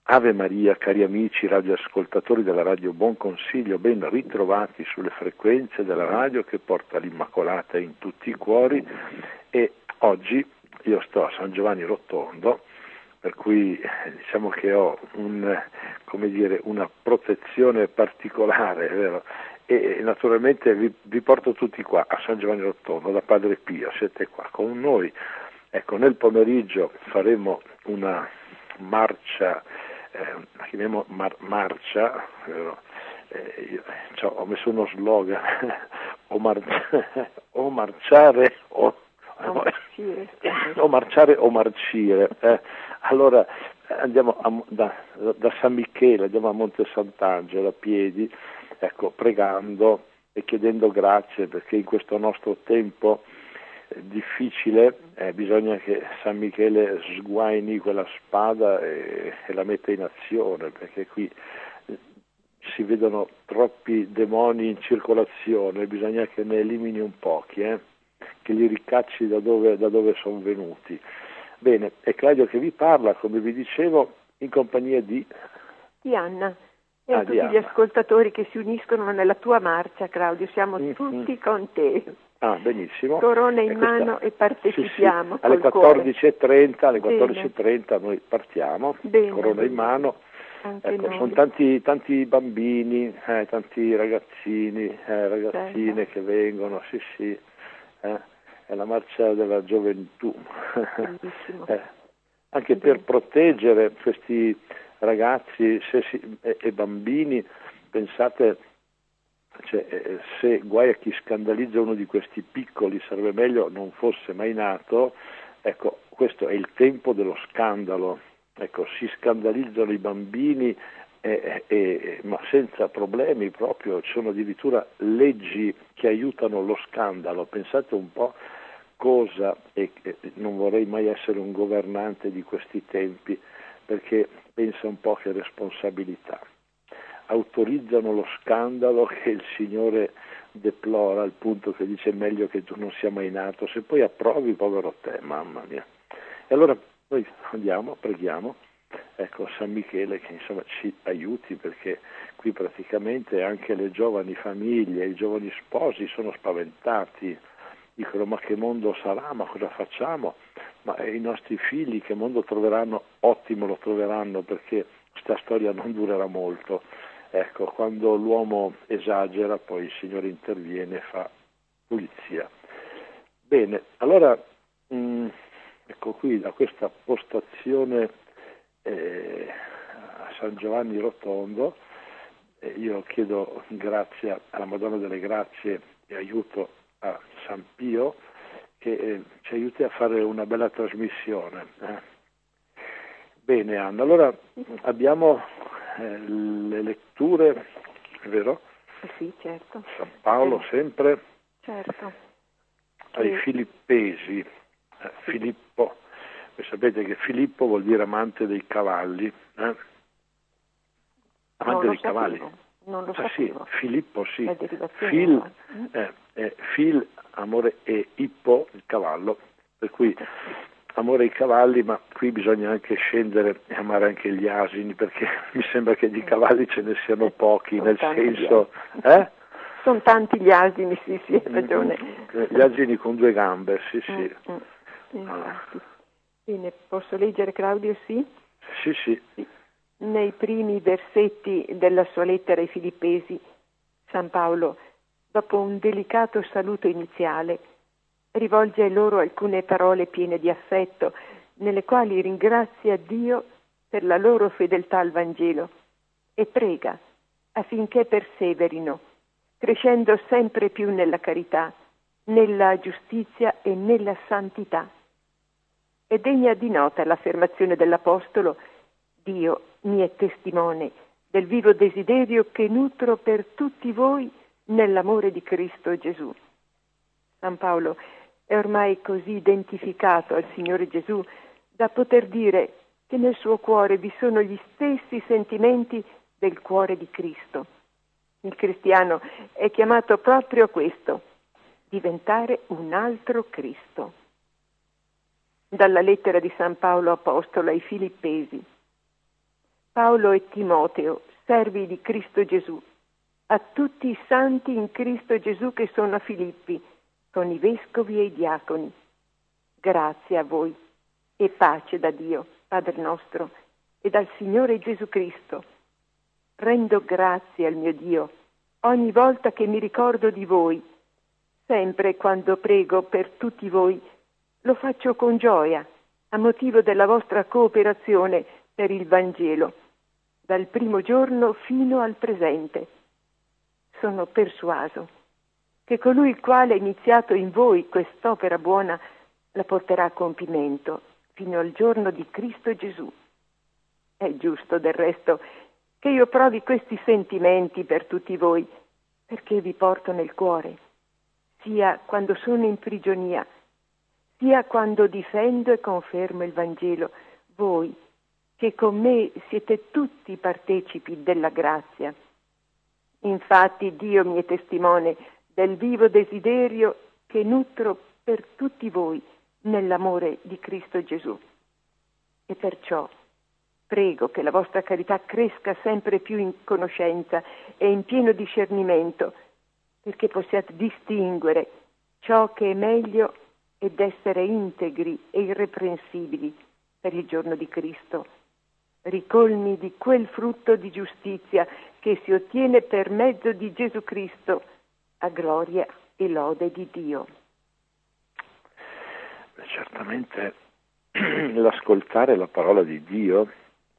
Ave Maria, cari amici radioascoltatori della Radio Buon Consiglio, ben ritrovati sulle frequenze della radio che porta l'Immacolata in tutti i cuori. E oggi io sto a San Giovanni Rotondo, per cui diciamo che ho una protezione particolare, vero? E naturalmente vi porto tutti qua a San Giovanni Rotondo da Padre Pio, siete qua con noi. Ecco, nel pomeriggio faremo una marcia, la chiamiamo marcia, ho messo uno slogan, o marciare o marcire. Allora andiamo da San Michele, andiamo a Monte Sant'Angelo a piedi, ecco, pregando e chiedendo grazie, perché in questo nostro tempo difficile bisogna che San Michele sguaini quella spada e la metta in azione, perché qui si vedono troppi demoni in circolazione, bisogna che ne elimini un pochi, che li ricacci da dove sono venuti. Bene, è Claudio che vi parla, come vi dicevo, in compagnia di Anna e a tutti gli ascoltatori che si uniscono nella tua marcia, Claudio, siamo tutti con te. Benissimo. Corona in mano e partecipiamo. Sì. Alle 14.30 noi partiamo. Bene. Corona in mano. Ecco, sono tanti bambini, tanti ragazzini, ragazzine che vengono, è la marcia della gioventù. Anche per proteggere questi ragazzi e bambini, pensate, se guai a chi scandalizza uno di questi piccoli, sarebbe meglio non fosse mai nato. Ecco, questo è il tempo dello scandalo. Ecco, si scandalizzano i bambini ma senza problemi proprio, ci sono addirittura leggi che aiutano lo scandalo. Pensate un po' cosa, e non vorrei mai essere un governante di questi tempi, perché pensa un po' che responsabilità. Autorizzano lo scandalo che il Signore deplora, al punto che dice meglio che tu non sia mai nato, se poi approvi, povero te, mamma mia. E allora noi andiamo, preghiamo, ecco, San Michele che insomma ci aiuti, perché qui praticamente anche le giovani famiglie, i giovani sposi sono spaventati, dicono ma che mondo sarà, ma cosa facciamo? Ma i nostri figli che mondo troveranno? Ottimo, lo troveranno, perché questa storia non durerà molto. Ecco, quando l'uomo esagera poi il Signore interviene e fa pulizia. Bene, allora ecco qui da questa postazione a San Giovanni Rotondo io chiedo grazia alla Madonna delle Grazie e aiuto a San Pio che ci aiuti a fare una bella trasmissione. Bene Anna, allora abbiamo le letture, è vero? Sì, certo. San Paolo sempre. Certo. Ai Filippesi. Filippo, voi sapete che Filippo vuol dire amante dei cavalli. Amante dei cavalli. Non lo sapevo. Sì, Filippo sì. Fil, amore, e ippo, il cavallo. Per cui amore ai cavalli, ma qui bisogna anche scendere e amare anche gli asini, perché mi sembra che di cavalli ce ne siano pochi, nel senso... Sono tanti gli asini, sì, hai ragione. Gli asini con due gambe, sì. Bene, posso leggere, Claudio, sì? Sì. Nei primi versetti della sua lettera ai Filippesi, San Paolo, dopo un delicato saluto iniziale, rivolge a loro alcune parole piene di affetto, nelle quali ringrazia Dio per la loro fedeltà al Vangelo e prega affinché perseverino, crescendo sempre più nella carità, nella giustizia e nella santità. È degna di nota l'affermazione dell'Apostolo: Dio mi è testimone del vivo desiderio che nutro per tutti voi nell'amore di Cristo Gesù. San Paolo è ormai così identificato al Signore Gesù da poter dire che nel suo cuore vi sono gli stessi sentimenti del cuore di Cristo. Il cristiano è chiamato proprio a questo, diventare un altro Cristo. Dalla lettera di San Paolo Apostolo ai Filippesi. Paolo e Timoteo, servi di Cristo Gesù, a tutti i santi in Cristo Gesù che sono a Filippi, con i vescovi e i diaconi. Grazie a voi e pace da Dio, Padre nostro, e dal Signore Gesù Cristo. Rendo grazie al mio Dio ogni volta che mi ricordo di voi. Sempre quando prego per tutti voi, lo faccio con gioia, a motivo della vostra cooperazione per il Vangelo, dal primo giorno fino al presente. Sono persuaso che colui il quale ha iniziato in voi quest'opera buona la porterà a compimento fino al giorno di Cristo Gesù. È giusto del resto che io provi questi sentimenti per tutti voi, perché vi porto nel cuore, sia quando sono in prigionia, sia quando difendo e confermo il Vangelo, voi che con me siete tutti partecipi della grazia. Infatti Dio mi è testimone del vivo desiderio che nutro per tutti voi nell'amore di Cristo Gesù. E perciò prego che la vostra carità cresca sempre più in conoscenza e in pieno discernimento, perché possiate distinguere ciò che è meglio ed essere integri e irreprensibili per il giorno di Cristo, ricolmi di quel frutto di giustizia che si ottiene per mezzo di Gesù Cristo, a gloria e lode di Dio. Certamente l'ascoltare la parola di Dio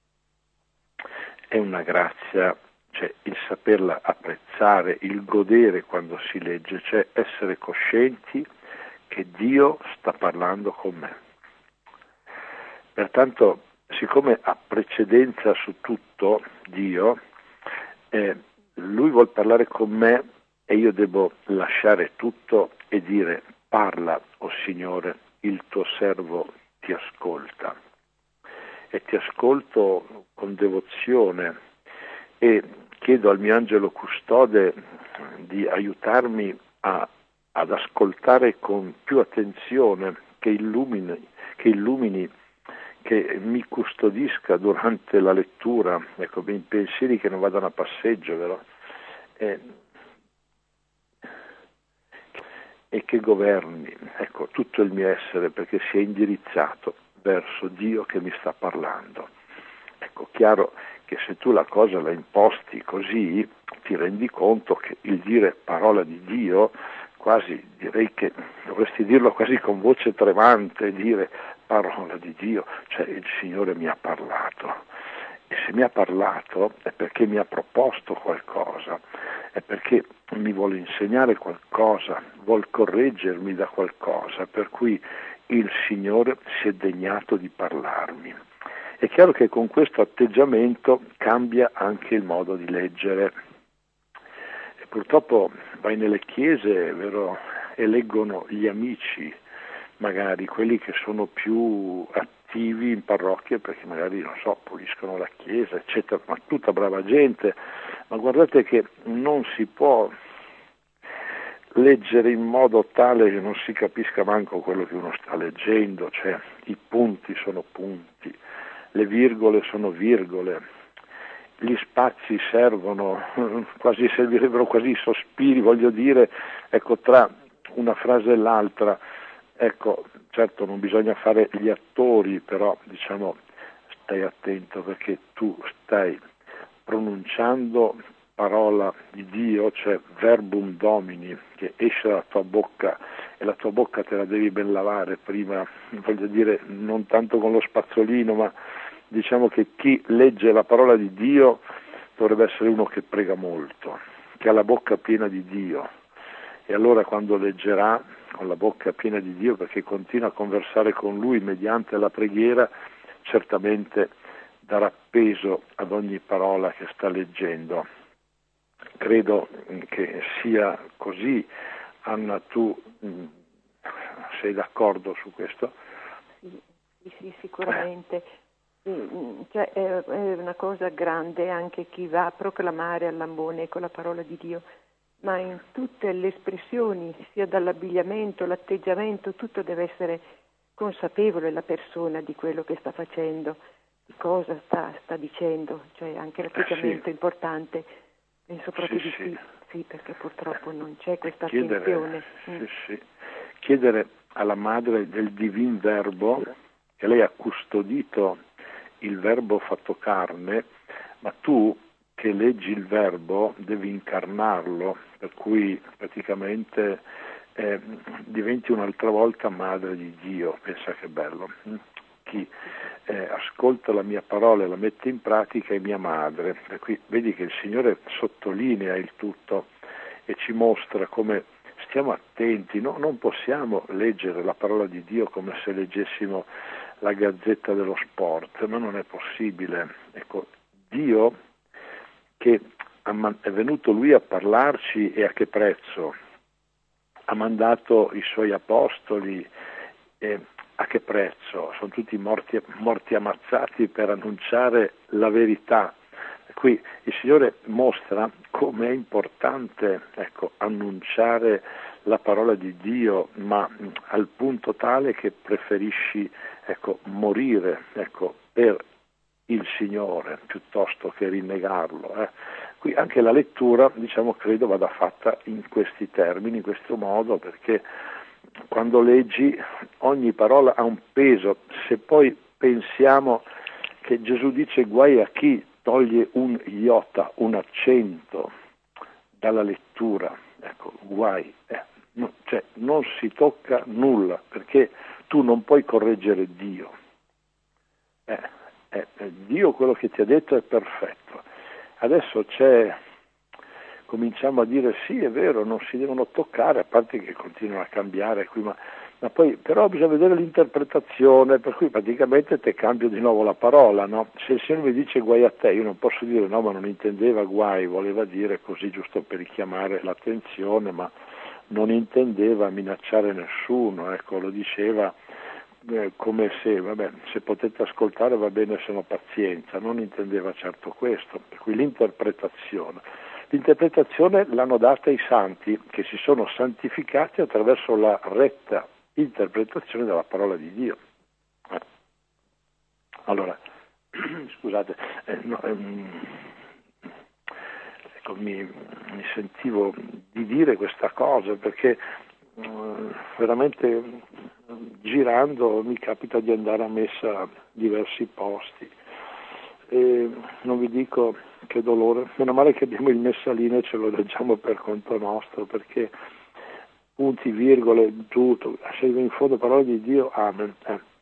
è una grazia, cioè il saperla apprezzare, il godere quando si legge, cioè essere coscienti che Dio sta parlando con me. Pertanto, siccome ha precedenza su tutto Dio, Lui vuol parlare con me e io devo lasciare tutto e dire: parla, o Signore, il tuo servo ti ascolta. E ti ascolto con devozione e chiedo al mio angelo custode di aiutarmi ad ascoltare con più attenzione, che illumini, che mi custodisca durante la lettura, ecco, i pensieri che non vadano a passeggio, vero? E che governi, ecco, tutto il mio essere, perché sia indirizzato verso Dio che mi sta parlando. Ecco, chiaro che se tu la cosa la imposti così, ti rendi conto che il dire parola di Dio, quasi direi che dovresti dirlo quasi con voce tremante, dire parola di Dio, cioè il Signore mi ha parlato. E se mi ha parlato è perché mi ha proposto qualcosa, è perché mi vuole insegnare qualcosa, vuol correggermi da qualcosa, per cui il Signore si è degnato di parlarmi. È chiaro che con questo atteggiamento cambia anche il modo di leggere. E purtroppo vai nelle chiese, vero, e leggono gli amici, magari quelli che sono più attivi in parrocchie, perché magari, non so, puliscono la chiesa, eccetera, ma tutta brava gente. Ma guardate che non si può leggere in modo tale che non si capisca manco quello che uno sta leggendo, cioè i punti sono punti, le virgole sono virgole, gli spazi servono, quasi servirebbero quasi sospiri, voglio dire, ecco, tra una frase e l'altra, ecco, certo non bisogna fare gli attori, però diciamo stai attento perché tu stai pronunciando parola di Dio, cioè verbum domini, che esce dalla tua bocca, e la tua bocca te la devi ben lavare prima, voglio dire, non tanto con lo spazzolino, ma diciamo che chi legge la parola di Dio dovrebbe essere uno che prega molto, che ha la bocca piena di Dio, e allora quando leggerà con la bocca piena di Dio, perché continua a conversare con Lui mediante la preghiera, certamente darà peso ad ogni parola che sta leggendo. Credo che sia così. Anna, tu sei d'accordo su questo? Sì, sicuramente. Cioè, è una cosa grande anche chi va a proclamare all'ambone con la parola di Dio, ma in tutte le espressioni, sia dall'abbigliamento, l'atteggiamento, tutto deve essere consapevole la persona di quello che sta facendo, cosa sta dicendo, cioè anche l'atteggiamento sì. importante, penso proprio di Sì. sì, perché purtroppo non c'è questa Chiedere, attenzione. sì. Chiedere alla madre del divin verbo, che lei ha custodito il verbo fatto carne, ma tu che leggi il verbo devi incarnarlo, per cui praticamente diventi un'altra volta madre di Dio. Pensa che bello. Chi ascolta la mia parola e la mette in pratica è mia madre. Per cui vedi che il Signore sottolinea il tutto e ci mostra come stiamo attenti, no? Non possiamo leggere la parola di Dio come se leggessimo la gazzetta dello sport, ma non è possibile. Ecco, Dio che è venuto Lui a parlarci, e a che prezzo? Ha mandato i Suoi apostoli, a che prezzo? Sono tutti morti ammazzati per annunciare la verità. Qui il Signore mostra come è importante, annunciare la parola di Dio, ma al punto tale che preferisci morire per il Signore piuttosto che rinnegarlo. Qui anche la lettura, credo vada fatta in questi termini, in questo modo, perché quando leggi ogni parola ha un peso. Se poi pensiamo che Gesù dice guai a chi toglie un iota, un accento dalla lettura, guai, non si tocca nulla, perché tu non puoi correggere Dio. Dio quello che ti ha detto è perfetto. Adesso cominciamo a dire sì, è vero, non si devono toccare, a parte che continuano a cambiare qui, ma poi però bisogna vedere l'interpretazione, per cui praticamente te cambio di nuovo la parola, no? Se il Signore mi dice guai a te, io non posso dire no, ma non intendeva guai, voleva dire così giusto per richiamare l'attenzione, ma non intendeva minacciare nessuno, lo diceva come se potete ascoltare va bene, se no pazienza, non intendeva certo questo, per cui l'interpretazione l'hanno data i santi che si sono santificati attraverso la retta interpretazione della parola di Dio. Allora, scusate, mi sentivo di dire questa cosa perché veramente girando mi capita di andare a messa a diversi posti e non vi dico che dolore, meno male che abbiamo il messalino e ce lo leggiamo per conto nostro, perché punti, virgole, tutto, se in fondo parole di Dio, amen.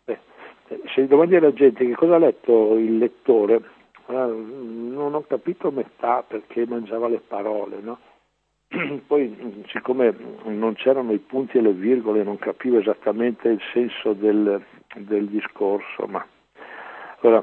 Se domandi alla gente che cosa ha letto il lettore, non ho capito metà perché mangiava le parole, no? Poi siccome non c'erano i punti e le virgole non capivo esattamente il senso del discorso, ma allora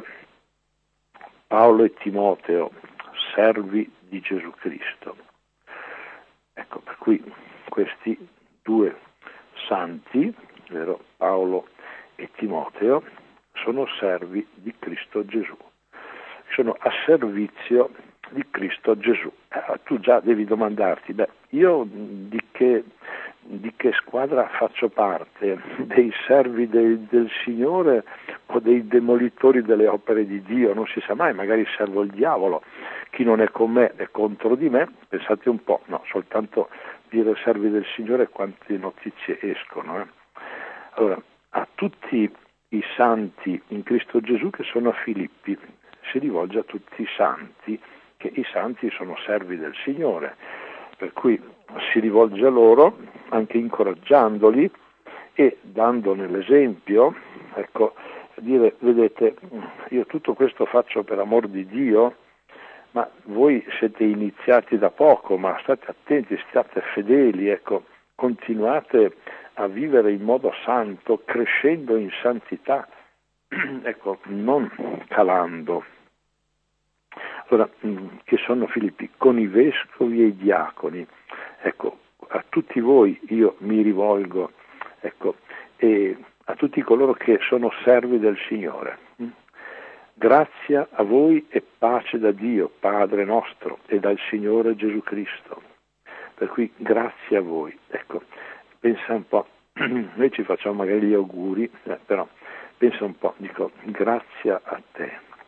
Paolo e Timoteo, servi di Gesù Cristo. Ecco, per cui questi due santi, vero, Paolo e Timoteo, sono servi di Cristo Gesù, sono a servizio di Cristo Gesù. Tu già devi domandarti, io di che squadra faccio parte? Dei servi del Signore o dei demolitori delle opere di Dio? Non si sa mai, magari servo il diavolo, chi non è con me è contro di me. Pensate un po', no, soltanto dire servi del Signore quante notizie escono. Allora, a tutti i santi in Cristo Gesù che sono a Filippi, si rivolge a tutti i santi, che i santi sono servi del Signore, per cui si rivolge a loro anche incoraggiandoli e dandone l'esempio, dire, vedete, io tutto questo faccio per amor di Dio, ma voi siete iniziati da poco, ma state attenti, state fedeli, continuate a vivere in modo santo, crescendo in santità, non calando. Allora, che sono Filippi, con i vescovi e i diaconi, a tutti voi io mi rivolgo, e a tutti coloro che sono servi del Signore. Grazia a voi e pace da Dio, Padre nostro, e dal Signore Gesù Cristo. Per cui grazie a voi. Pensa un po', noi ci facciamo magari gli auguri, però pensa un po', dico, grazia a te.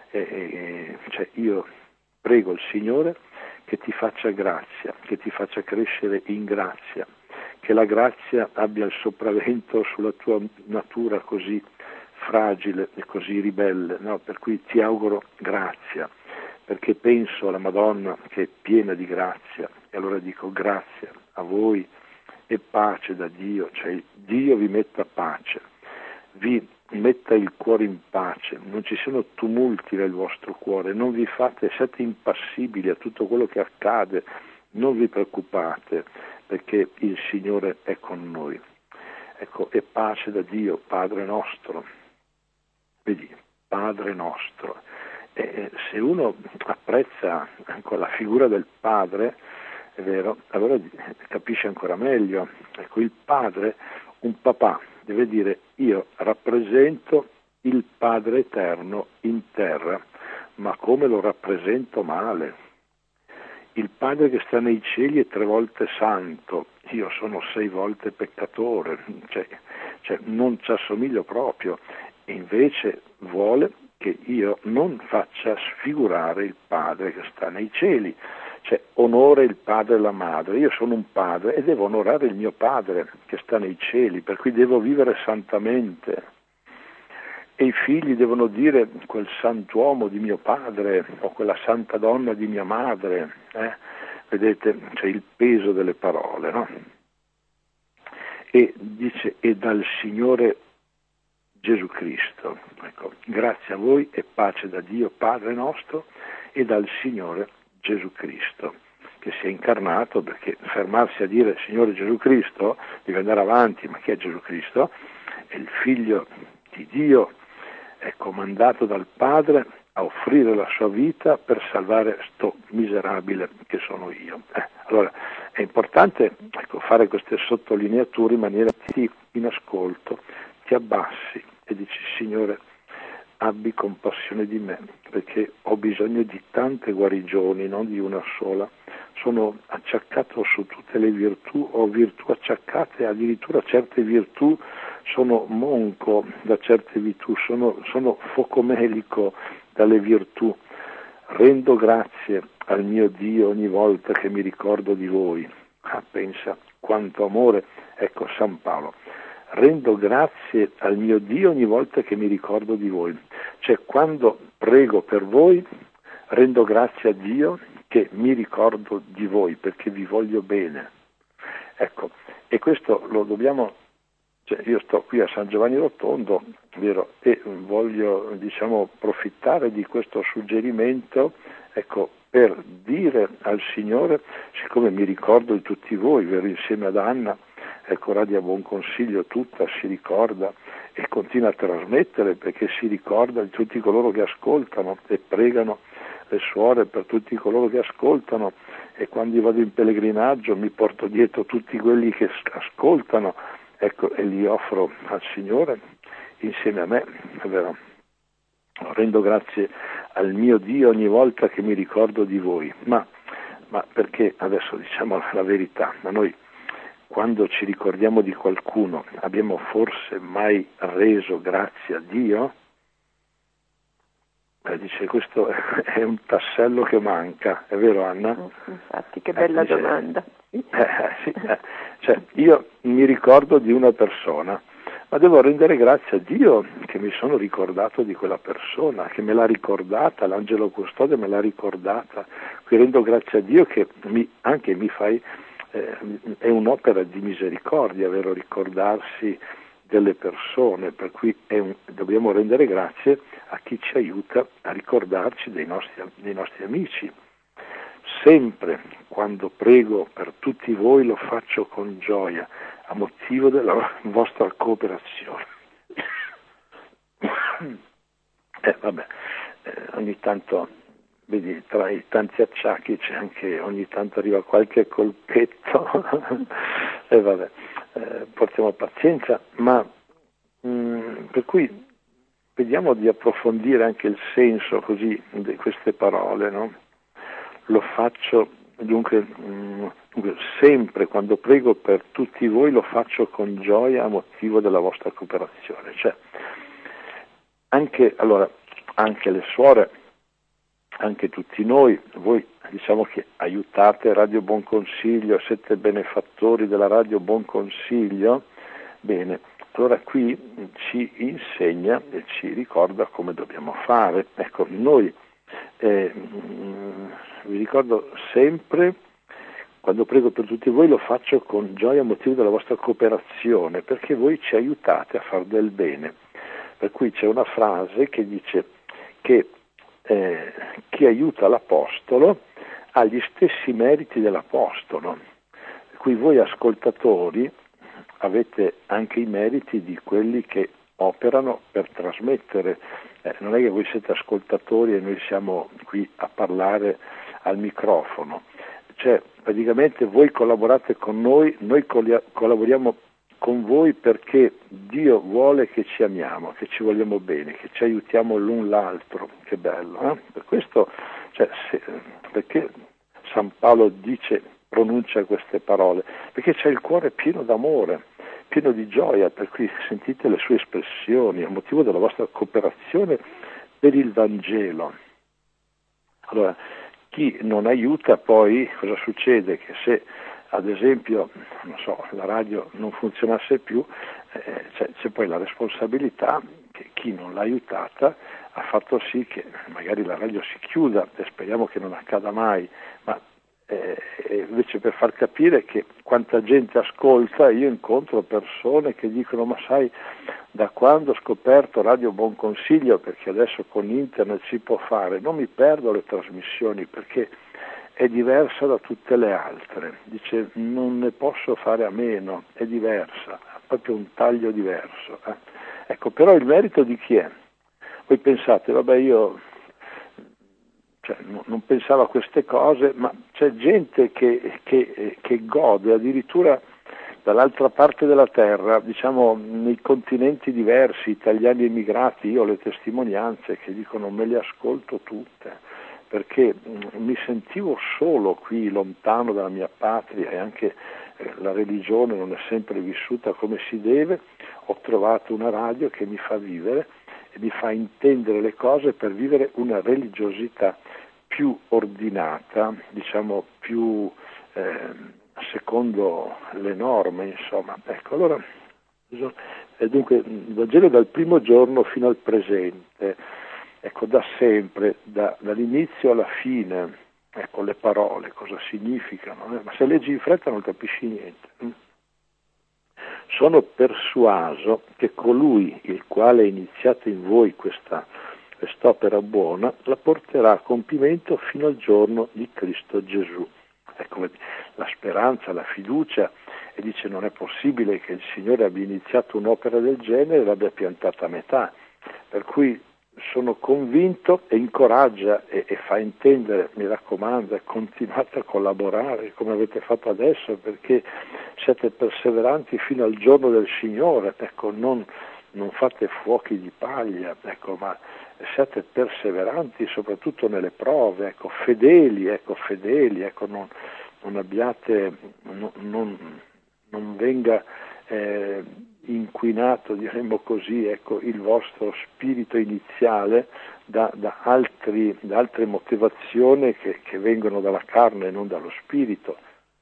Cioè io prego il Signore che ti faccia grazia, che ti faccia crescere in grazia, che la grazia abbia il sopravvento sulla tua natura così fragile e così ribelle, no? Per cui ti auguro grazia, perché penso alla Madonna che è piena di grazia, e allora dico grazie a voi e pace da Dio, cioè Dio vi metta pace, vi metta il cuore in pace, non ci sono tumulti nel vostro cuore, non vi fate, siate impassibili a tutto quello che accade, non vi preoccupate perché il Signore è con noi. Ecco, e pace da Dio, Padre nostro. Vedi, Padre nostro. Se uno apprezza la figura del Padre, è vero, allora capisce ancora meglio. Ecco, il Padre, un papà, deve dire io rappresento il Padre eterno in terra, ma come lo rappresento male? Il Padre che sta nei cieli è 3 volte santo, io sono 6 volte peccatore, cioè non ci assomiglio proprio, e invece vuole che io non faccia sfigurare il Padre che sta nei cieli, cioè onora il padre e la madre. Io sono un padre e devo onorare il mio Padre che sta nei cieli, per cui devo vivere santamente. E i figli devono dire quel santuomo di mio padre o quella santa donna di mia madre. Vedete, c'è il peso delle parole, no? E dice, e dal Signore Gesù Cristo. Ecco, grazie a voi e pace da Dio Padre nostro e dal Signore Gesù Cristo, che si è incarnato, perché fermarsi a dire Signore Gesù Cristo, devi andare avanti, ma chi è Gesù Cristo? È il Figlio di Dio, è comandato dal Padre a offrire la sua vita per salvare sto miserabile che sono io. Allora è importante, ecco, fare queste sottolineature in maniera che ti in ascolto, ti abbassi e dici Signore abbi compassione di me, perché ho bisogno di tante guarigioni, non di una sola. Sono acciaccato su tutte le virtù, ho virtù acciaccate, addirittura certe virtù sono monco da certe virtù, sono focomelico dalle virtù. Rendo grazie al mio Dio ogni volta che mi ricordo di voi. Pensa quanto amore, ecco San Paolo. Rendo grazie al mio Dio ogni volta che mi ricordo di voi. Cioè quando prego per voi rendo grazie a Dio che mi ricordo di voi perché vi voglio bene. Ecco, e questo lo dobbiamo, cioè io sto qui a San Giovanni Rotondo, vero, e voglio approfittare di questo suggerimento, ecco, per dire al Signore, siccome mi ricordo di tutti voi, vero, insieme ad Anna, ecco, Radio Buon Consiglio tutta si ricorda e continua a trasmettere perché si ricorda di tutti coloro che ascoltano e pregano le suore per tutti coloro che ascoltano, e quando vado in pellegrinaggio mi porto dietro tutti quelli che ascoltano, ecco, e li offro al Signore insieme a me, è vero. Rendo grazie al mio Dio ogni volta che mi ricordo di voi, ma perché adesso diciamo la verità, ma noi quando ci ricordiamo di qualcuno abbiamo forse mai reso grazie a Dio? Dice questo è un tassello che manca, è vero Anna? Infatti, che bella domanda. Sì, cioè io mi ricordo di una persona, ma devo rendere grazie a Dio che mi sono ricordato di quella persona, che me l'ha ricordata, l'angelo custode me l'ha ricordata, qui rendo grazie a Dio che anche mi fai, è un'opera di misericordia, vero, ricordarsi delle persone, per cui dobbiamo rendere grazie a chi ci aiuta a ricordarci dei nostri amici. Sempre quando prego per tutti voi lo faccio con gioia, a motivo della vostra cooperazione. Ogni tanto, vedi, tra i tanti acciacchi c'è anche, ogni tanto arriva qualche colpetto, portiamo pazienza, ma per cui vediamo di approfondire anche il senso così di queste parole, no? Lo faccio dunque sempre quando prego per tutti voi lo faccio con gioia a motivo della vostra cooperazione. Cioè, anche le suore anche tutti noi, voi diciamo che aiutate Radio Buon Consiglio, siete benefattori della Radio Buon Consiglio, bene, allora qui ci insegna e ci ricorda come dobbiamo fare. Ecco, noi vi ricordo sempre, quando prego per tutti voi lo faccio con gioia a motivo della vostra cooperazione, perché voi ci aiutate a far del bene. Per cui c'è una frase che dice che chi aiuta l'Apostolo ha gli stessi meriti dell'Apostolo, per cui voi ascoltatori avete anche i meriti di quelli che operano per trasmettere. Non è che voi siete ascoltatori e noi siamo qui a parlare al microfono, cioè praticamente voi collaborate con noi collaboriamo con voi perché Dio vuole che ci amiamo, che ci vogliamo bene, che ci aiutiamo l'un l'altro. Che bello, eh? Per questo, perché San Paolo pronuncia queste parole? Perché c'è il cuore pieno d'amore, pieno di gioia, per cui sentite le sue espressioni a motivo della vostra cooperazione per il Vangelo. Allora, chi non aiuta poi cosa succede? Che se ad esempio, non so, la radio non funzionasse più, c'è poi la responsabilità che chi non l'ha aiutata ha fatto sì che magari la radio si chiuda, e speriamo che non accada mai, ma invece per far capire che quanta gente ascolta, io incontro persone che dicono: ma sai, da quando ho scoperto Radio Buon Consiglio, perché adesso con internet si può fare, non mi perdo le trasmissioni perché è diversa da tutte le altre, dice non ne posso fare a meno, è diversa, ha proprio un taglio diverso. Ecco, però il merito di chi è? Voi pensate, vabbè, io non pensavo a queste cose, ma c'è gente che gode addirittura dall'altra parte della terra, diciamo nei continenti diversi, italiani emigrati. Io ho le testimonianze che dicono: me le ascolto tutte, perché mi sentivo solo qui, lontano dalla mia patria, e anche la religione non è sempre vissuta come si deve. Ho trovato una radio che mi fa vivere e mi fa intendere le cose per vivere una religiosità più ordinata, diciamo più secondo le norme, insomma. Ecco, allora, dunque il Vangelo dal primo giorno fino al presente, ecco, da sempre, dall'inizio alla fine, ecco, le parole, cosa significano, ma se leggi in fretta non capisci niente. Sono persuaso che colui il quale ha iniziato in voi quest'opera buona la porterà a compimento fino al giorno di Cristo Gesù. Ecco, la speranza, la fiducia, e dice: non è possibile che il Signore abbia iniziato un'opera del genere e l'abbia piantata a metà. Per cui sono convinto, e incoraggia e fa intendere, mi raccomando, continuate a collaborare come avete fatto adesso, perché siete perseveranti fino al giorno del Signore. Ecco, non fate fuochi di paglia, ecco, ma siate perseveranti soprattutto nelle prove, ecco, fedeli, non abbiate, non venga inquinato, diremmo così, ecco, il vostro spirito iniziale da altre motivazioni che vengono dalla carne e non dallo spirito.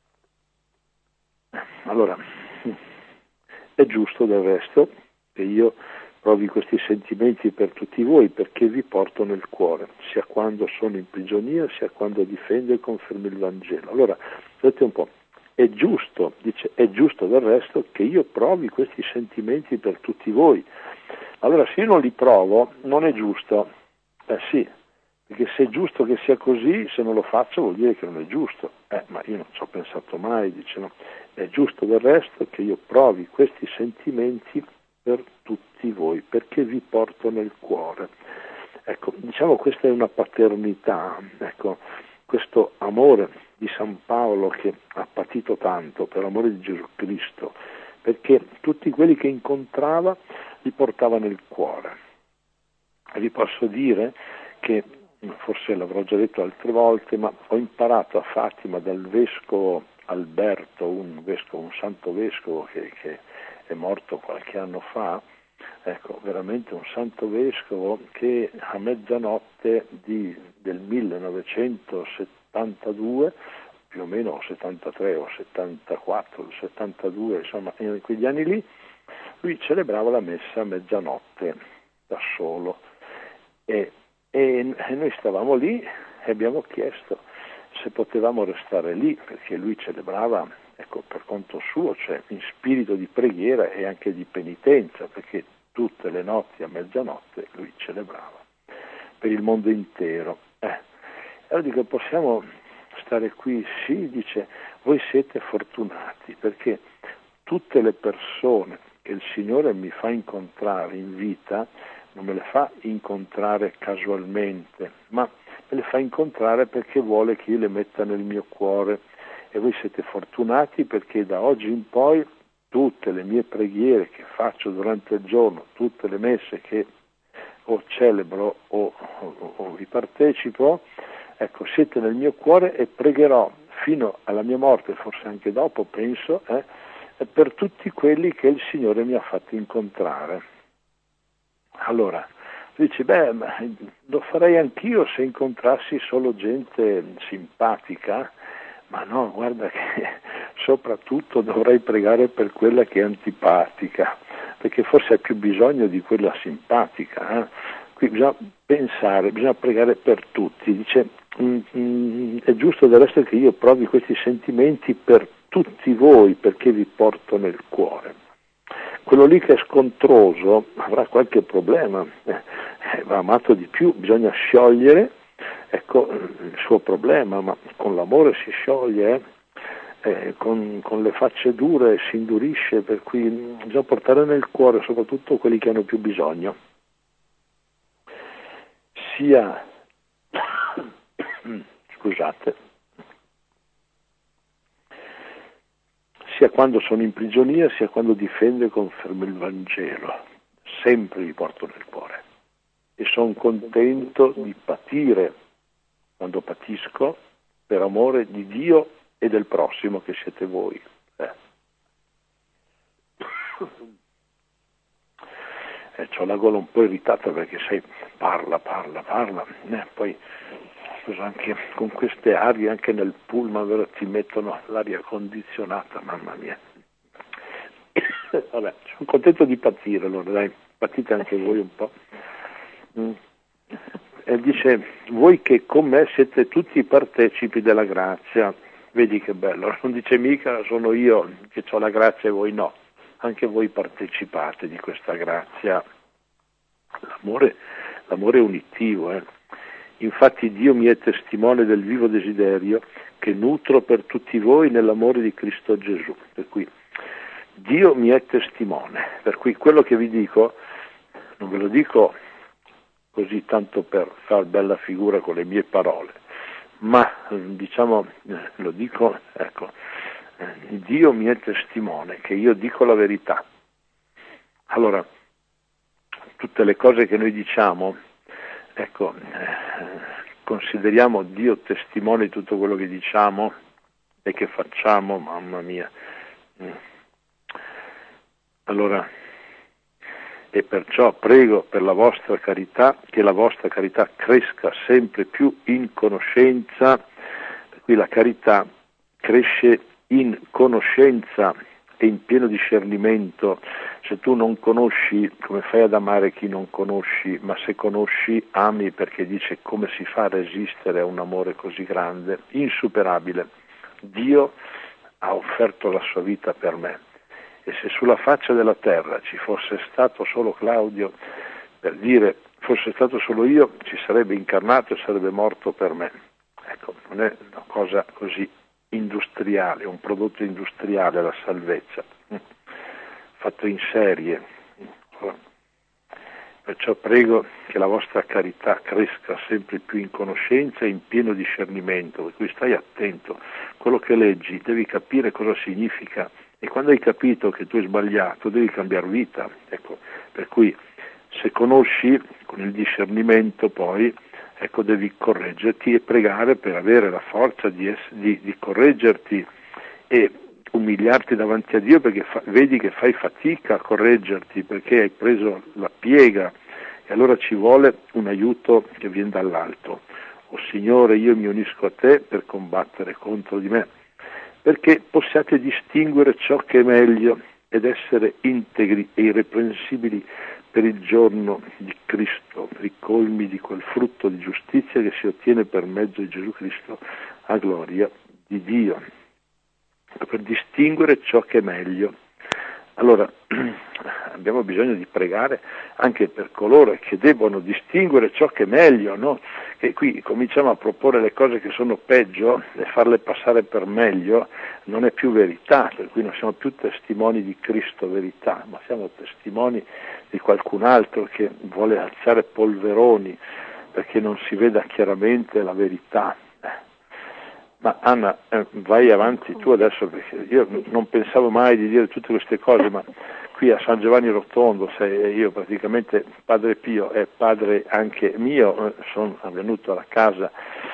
Allora, è giusto del resto che io provi questi sentimenti per tutti voi, perché vi porto nel cuore, sia quando sono in prigionia, sia quando difendo e confermo il Vangelo. Allora, vedete un po', è giusto, dice, è giusto del resto che io provi questi sentimenti per tutti voi. Allora, se io non li provo, non è giusto. Sì, perché se è giusto che sia così, se non lo faccio vuol dire che non è giusto. Ma io non ci ho pensato mai, dice, no. È giusto del resto che io provi questi sentimenti per tutti voi, perché vi porto nel cuore. Ecco, diciamo, questa è una paternità, ecco, questo amore di San Paolo che ha patito tanto per l'amore di Gesù Cristo, perché tutti quelli che incontrava li portava nel cuore. E vi posso dire che, forse l'avrò già detto altre volte, ma ho imparato a Fatima dal vescovo Alberto, un santo vescovo che è morto qualche anno fa, ecco, veramente un santo vescovo che a mezzanotte del 1972, più o meno 73 o 74, 72, insomma in quegli anni lì, lui celebrava la messa a mezzanotte da solo e noi stavamo lì e abbiamo chiesto se potevamo restare lì, perché lui celebrava, ecco, per conto suo, cioè in spirito di preghiera e anche di penitenza, perché tutte le notti a mezzanotte lui celebrava per il mondo intero. Allora dico, possiamo stare qui? Sì, dice, voi siete fortunati, perché tutte le persone che il Signore mi fa incontrare in vita non me le fa incontrare casualmente, ma me le fa incontrare perché vuole che io le metta nel mio cuore. E voi siete fortunati perché da oggi in poi tutte le mie preghiere che faccio durante il giorno, tutte le messe che o celebro o vi partecipo, ecco, siete nel mio cuore e pregherò fino alla mia morte, forse anche dopo, penso, per tutti quelli che il Signore mi ha fatto incontrare. Allora, dici, ma lo farei anch'io se incontrassi solo gente simpatica, ma no, guarda che soprattutto dovrei pregare per quella che è antipatica, perché forse hai più bisogno di quella simpatica. Qui bisogna pensare, bisogna pregare per tutti. Dice, è giusto del resto che io provi questi sentimenti per tutti voi, perché vi porto nel cuore. Quello lì che è scontroso avrà qualche problema, va amato di più, bisogna sciogliere, ecco, il suo problema, ma con l'amore si scioglie, con le facce dure si indurisce, per cui bisogna portare nel cuore soprattutto quelli che hanno più bisogno, sia scusate, sia quando sono in prigionia, sia quando difendo e confermo il Vangelo, sempre li porto nel cuore e sono contento di patire quando patisco per amore di Dio e del prossimo che siete voi. C'ho la gola un po' irritata perché sai, parla, poi anche con queste arie, anche nel pullman, vero, ti mettono l'aria condizionata, mamma mia. Vabbè, sono contento di patire, allora dai, patite anche voi un po'. E dice, voi che con me siete tutti partecipi della grazia, vedi che bello, non dice mica sono io che ho la grazia e voi no, anche voi partecipate di questa grazia. L'amore è unitivo, Infatti Dio mi è testimone del vivo desiderio che nutro per tutti voi nell'amore di Cristo Gesù. Per cui Dio mi è testimone, per cui quello che vi dico non ve lo dico così tanto per far bella figura con le mie parole, ma diciamo lo dico, ecco, Dio mi è testimone che io dico la verità. Allora, tutte le cose che noi diciamo, ecco, consideriamo Dio testimone di tutto quello che diciamo e che facciamo, mamma mia. Allora, e perciò prego per la vostra carità, che la vostra carità cresca sempre più in conoscenza, per cui la carità cresce in conoscenza e in pieno discernimento. Se tu non conosci, come fai ad amare chi non conosci? Ma se conosci, ami, perché dice come si fa a resistere a un amore così grande, insuperabile. Dio ha offerto la sua vita per me. E se sulla faccia della terra ci fosse stato solo Claudio, per dire fosse stato solo io, ci sarebbe incarnato e sarebbe morto per me. Ecco, non è una cosa così industriale, un prodotto industriale la salvezza, fatto in serie. Perciò prego che la vostra carità cresca sempre più in conoscenza e in pieno discernimento, per cui stai attento, quello che leggi devi capire cosa significa. E quando hai capito che tu hai sbagliato, devi cambiare vita. Ecco, per cui se conosci con il discernimento poi, ecco, devi correggerti e pregare per avere la forza di correggerti e umiliarti davanti a Dio perché vedi che fai fatica a correggerti perché hai preso la piega e allora ci vuole un aiuto che viene dall'alto. O Signore, io mi unisco a te per combattere contro di me, perché possiate distinguere ciò che è meglio ed essere integri e irreprensibili per il giorno di Cristo, per i colmi di quel frutto di giustizia che si ottiene per mezzo di Gesù Cristo a gloria di Dio, per distinguere ciò che è meglio. Allora, abbiamo bisogno di pregare anche per coloro che debbono distinguere ciò che è meglio, no? Che qui cominciamo a proporre le cose che sono peggio e farle passare per meglio, non è più verità, per cui non siamo più testimoni di Cristo verità, ma siamo testimoni di qualcun altro che vuole alzare polveroni perché non si veda chiaramente la verità. Ma Anna, vai avanti tu adesso, perché io non pensavo mai di dire tutte queste cose, ma qui a San Giovanni Rotondo, io praticamente Padre Pio è padre anche mio, sono venuto alla casa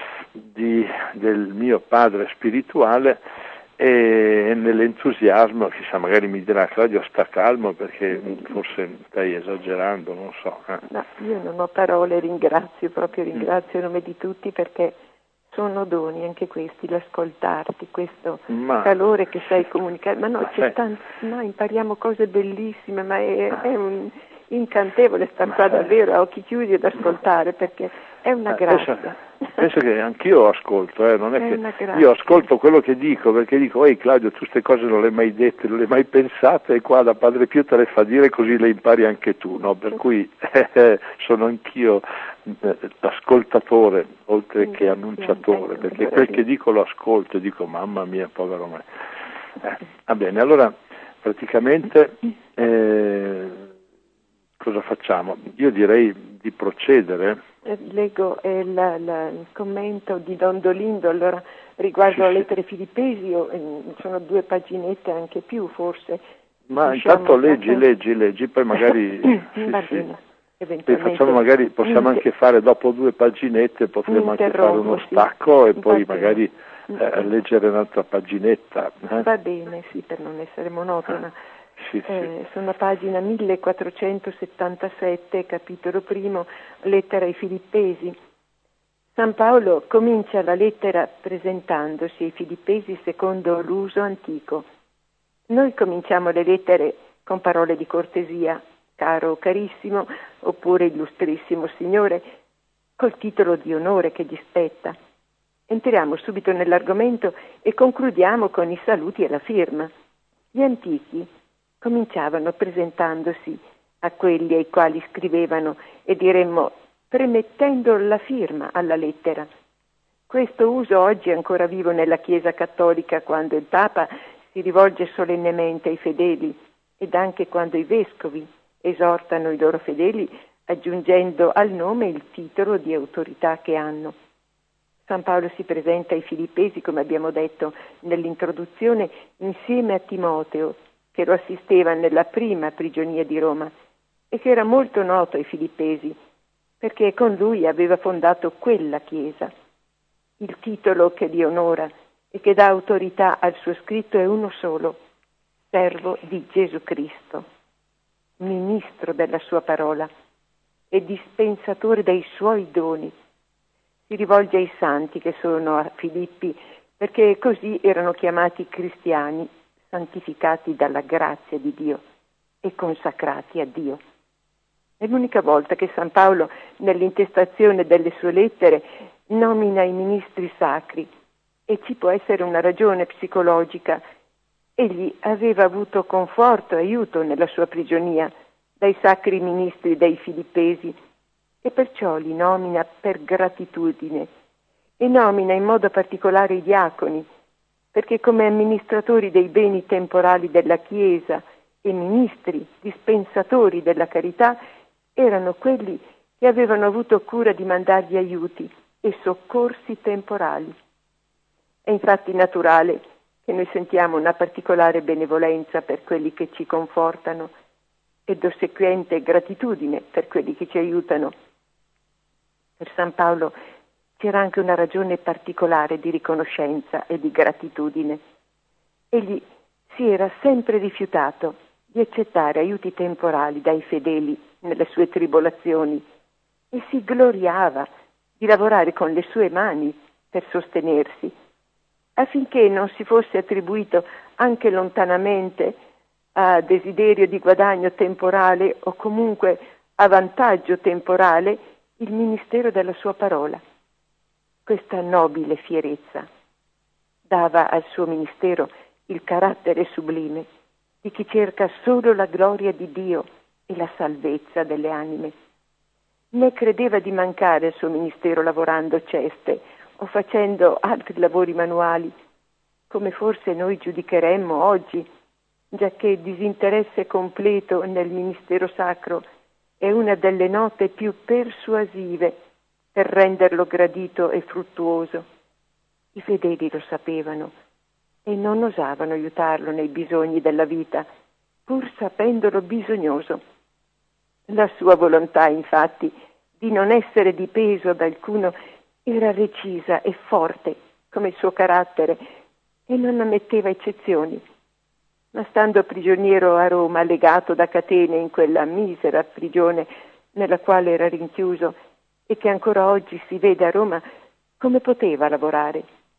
del mio padre spirituale e nell'entusiasmo, chissà, magari mi dirà Claudio sta calmo perché forse stai esagerando, non so. No, io non ho parole, ringrazio in nome di tutti perché sono doni anche questi, l'ascoltarti, questo calore che sai comunicare, ma no, impariamo cose bellissime, ma è un incantevole star qua davvero a occhi chiusi ed ascoltare perché è una grazia. Penso che anch'io ascolto, non è che io ascolto quello che dico, perché dico, ehi Claudio, tu queste cose non le hai mai dette, non le hai mai pensate, e qua da Padre Pio te le fa dire così le impari anche tu, no? Per cui sono anch'io ascoltatore oltre che annunciatore, perché quel che dico lo ascolto e dico mamma mia, povero me. Va bene, allora praticamente cosa facciamo? Io direi di procedere. Leggo il commento di Don Dolindo allora riguardo alle lettere Filippesi, sono 2 paginette anche più forse. Ma intanto leggi, poi magari facciamo, magari possiamo anche fare dopo 2 paginette, potremmo anche fare uno stacco e poi magari leggere un'altra paginetta. Va bene, sì, per non essere monotona. Sono a pagina 1477, capitolo 1, lettera ai Filippesi. San Paolo comincia la lettera presentandosi ai Filippesi secondo l'uso antico. Noi cominciamo le lettere con parole di cortesia, caro o carissimo, oppure illustrissimo signore, col titolo di onore che gli spetta. Entriamo subito nell'argomento e concludiamo con i saluti e la firma. Gli antichi cominciavano presentandosi a quelli ai quali scrivevano e diremmo premettendo la firma alla lettera. Questo uso oggi è ancora vivo nella Chiesa cattolica quando il Papa si rivolge solennemente ai fedeli ed anche quando i vescovi esortano i loro fedeli aggiungendo al nome il titolo di autorità che hanno. San Paolo si presenta ai Filippesi, come abbiamo detto nell'introduzione, insieme a Timoteo, che lo assisteva nella prima prigionia di Roma e che era molto noto ai Filippesi, perché con lui aveva fondato quella Chiesa. Il titolo che li onora e che dà autorità al suo scritto è uno solo: servo di Gesù Cristo, ministro della sua parola e dispensatore dei suoi doni. Si rivolge ai santi che sono a Filippi, perché così erano chiamati cristiani, santificati dalla grazia di Dio e consacrati a Dio. È l'unica volta che San Paolo, nell'intestazione delle sue lettere, nomina i ministri sacri, e ci può essere una ragione psicologica. Egli aveva avuto conforto e aiuto nella sua prigionia dai sacri ministri dei Filippesi e perciò li nomina per gratitudine e nomina in modo particolare i diaconi, perché come amministratori dei beni temporali della Chiesa e ministri, dispensatori della carità, erano quelli che avevano avuto cura di mandargli aiuti e soccorsi temporali. È infatti naturale che noi sentiamo una particolare benevolenza per quelli che ci confortano ed ossequiente gratitudine per quelli che ci aiutano. Per San Paolo c'era anche una ragione particolare di riconoscenza e di gratitudine. Egli si era sempre rifiutato di accettare aiuti temporali dai fedeli nelle sue tribolazioni e si gloriava di lavorare con le sue mani per sostenersi, affinché non si fosse attribuito anche lontanamente a desiderio di guadagno temporale o comunque a vantaggio temporale il ministero della sua parola. Questa nobile fierezza dava al suo ministero il carattere sublime di chi cerca solo la gloria di Dio e la salvezza delle anime. Né credeva di mancare al suo ministero lavorando ceste o facendo altri lavori manuali, come forse noi giudicheremmo oggi, giacché il disinteresse completo nel ministero sacro è una delle note più persuasive per renderlo gradito e fruttuoso. I fedeli lo sapevano e non osavano aiutarlo nei bisogni della vita, pur sapendolo bisognoso. La sua volontà, infatti, di non essere dipeso da alcuno era recisa e forte come il suo carattere e non ammetteva eccezioni. Ma stando prigioniero a Roma, legato da catene in quella misera prigione nella quale era rinchiuso e che ancora oggi si vede a Roma, come poteva lavorare?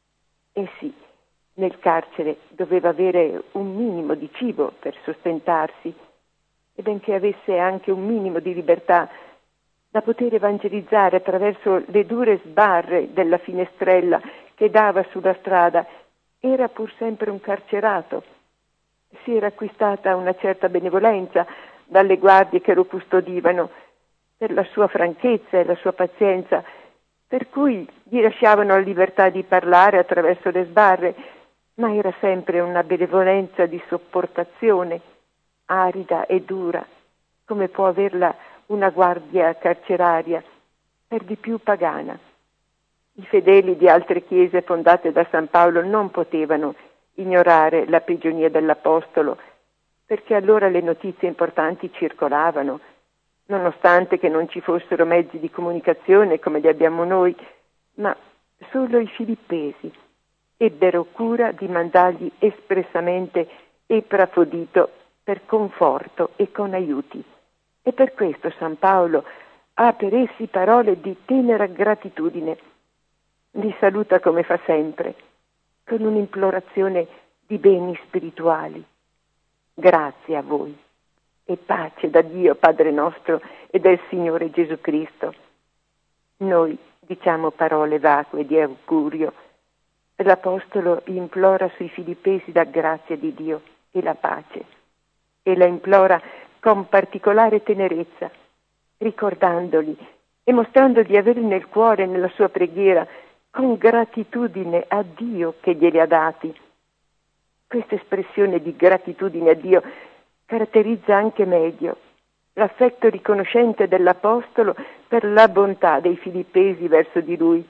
E sì, nel carcere doveva avere un minimo di cibo per sostentarsi e benché avesse anche un minimo di libertà da poter evangelizzare attraverso le dure sbarre della finestrella che dava sulla strada, era pur sempre un carcerato. Si era acquistata una certa benevolenza dalle guardie che lo custodivano per la sua franchezza e la sua pazienza, per cui gli lasciavano la libertà di parlare attraverso le sbarre, ma era sempre una benevolenza di sopportazione, arida e dura, come può averla una guardia carceraria, per di più pagana. I fedeli di altre chiese fondate da San Paolo non potevano ignorare la prigionia dell'Apostolo, perché allora le notizie importanti circolavano, nonostante che non ci fossero mezzi di comunicazione come li abbiamo noi, ma solo i filippesi ebbero cura di mandargli espressamente Epafrodito per conforto e con aiuti. E per questo San Paolo ha per essi parole di tenera gratitudine. Li saluta come fa sempre, con un'implorazione di beni spirituali. Grazie a voi e pace da Dio Padre nostro e del Signore Gesù Cristo. Noi diciamo parole vacue di augurio. L'Apostolo implora sui filippesi la grazia di Dio e la pace, e la implora con particolare tenerezza, ricordandoli e mostrando di avere nel cuore, nella sua preghiera, con gratitudine a Dio che glieli ha dati. Questa espressione di gratitudine a Dio caratterizza anche meglio l'affetto riconoscente dell'Apostolo per la bontà dei filippesi verso di lui.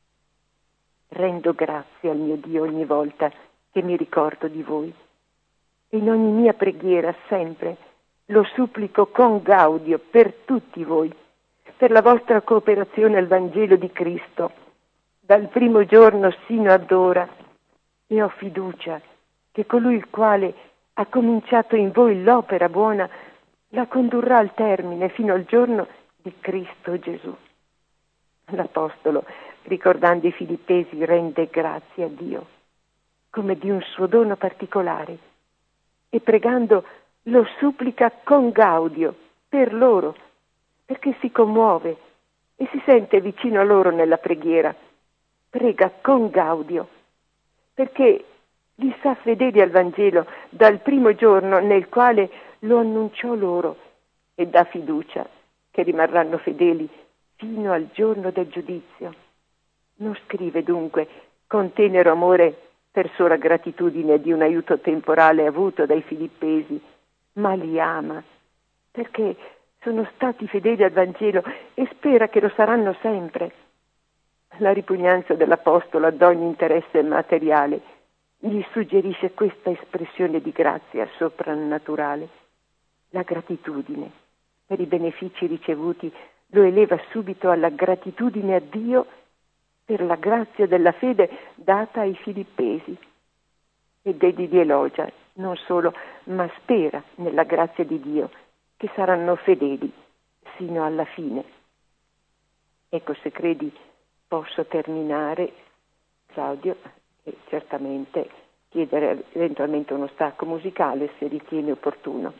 Rendo grazie al mio Dio ogni volta che mi ricordo di voi. In ogni mia preghiera sempre lo supplico con gaudio per tutti voi, per la vostra cooperazione al Vangelo di Cristo, dal primo giorno sino ad ora, e ho fiducia che colui il quale ha cominciato in voi l'opera buona la condurrà al termine fino al giorno di Cristo Gesù. L'Apostolo, ricordando i filippesi, rende grazie a Dio come di un suo dono particolare e pregando lo supplica con gaudio per loro, perché si commuove e si sente vicino a loro nella preghiera. Prega con gaudio perché li sa fedeli al Vangelo dal primo giorno nel quale lo annunciò loro, e dà fiducia che rimarranno fedeli fino al giorno del giudizio. Non scrive dunque con tenero amore per sola gratitudine di un aiuto temporale avuto dai filippesi, ma li ama perché sono stati fedeli al Vangelo e spera che lo saranno sempre. La ripugnanza dell'Apostolo ad ogni interesse materiale gli suggerisce questa espressione di grazia soprannaturale. La gratitudine per i benefici ricevuti lo eleva subito alla gratitudine a Dio per la grazia della fede data ai filippesi, ed egli li elogia non solo, ma spera nella grazia di Dio, che saranno fedeli sino alla fine. Ecco, se credi posso terminare, Claudio, e certamente chiedere eventualmente uno stacco musicale se ritieni opportuno.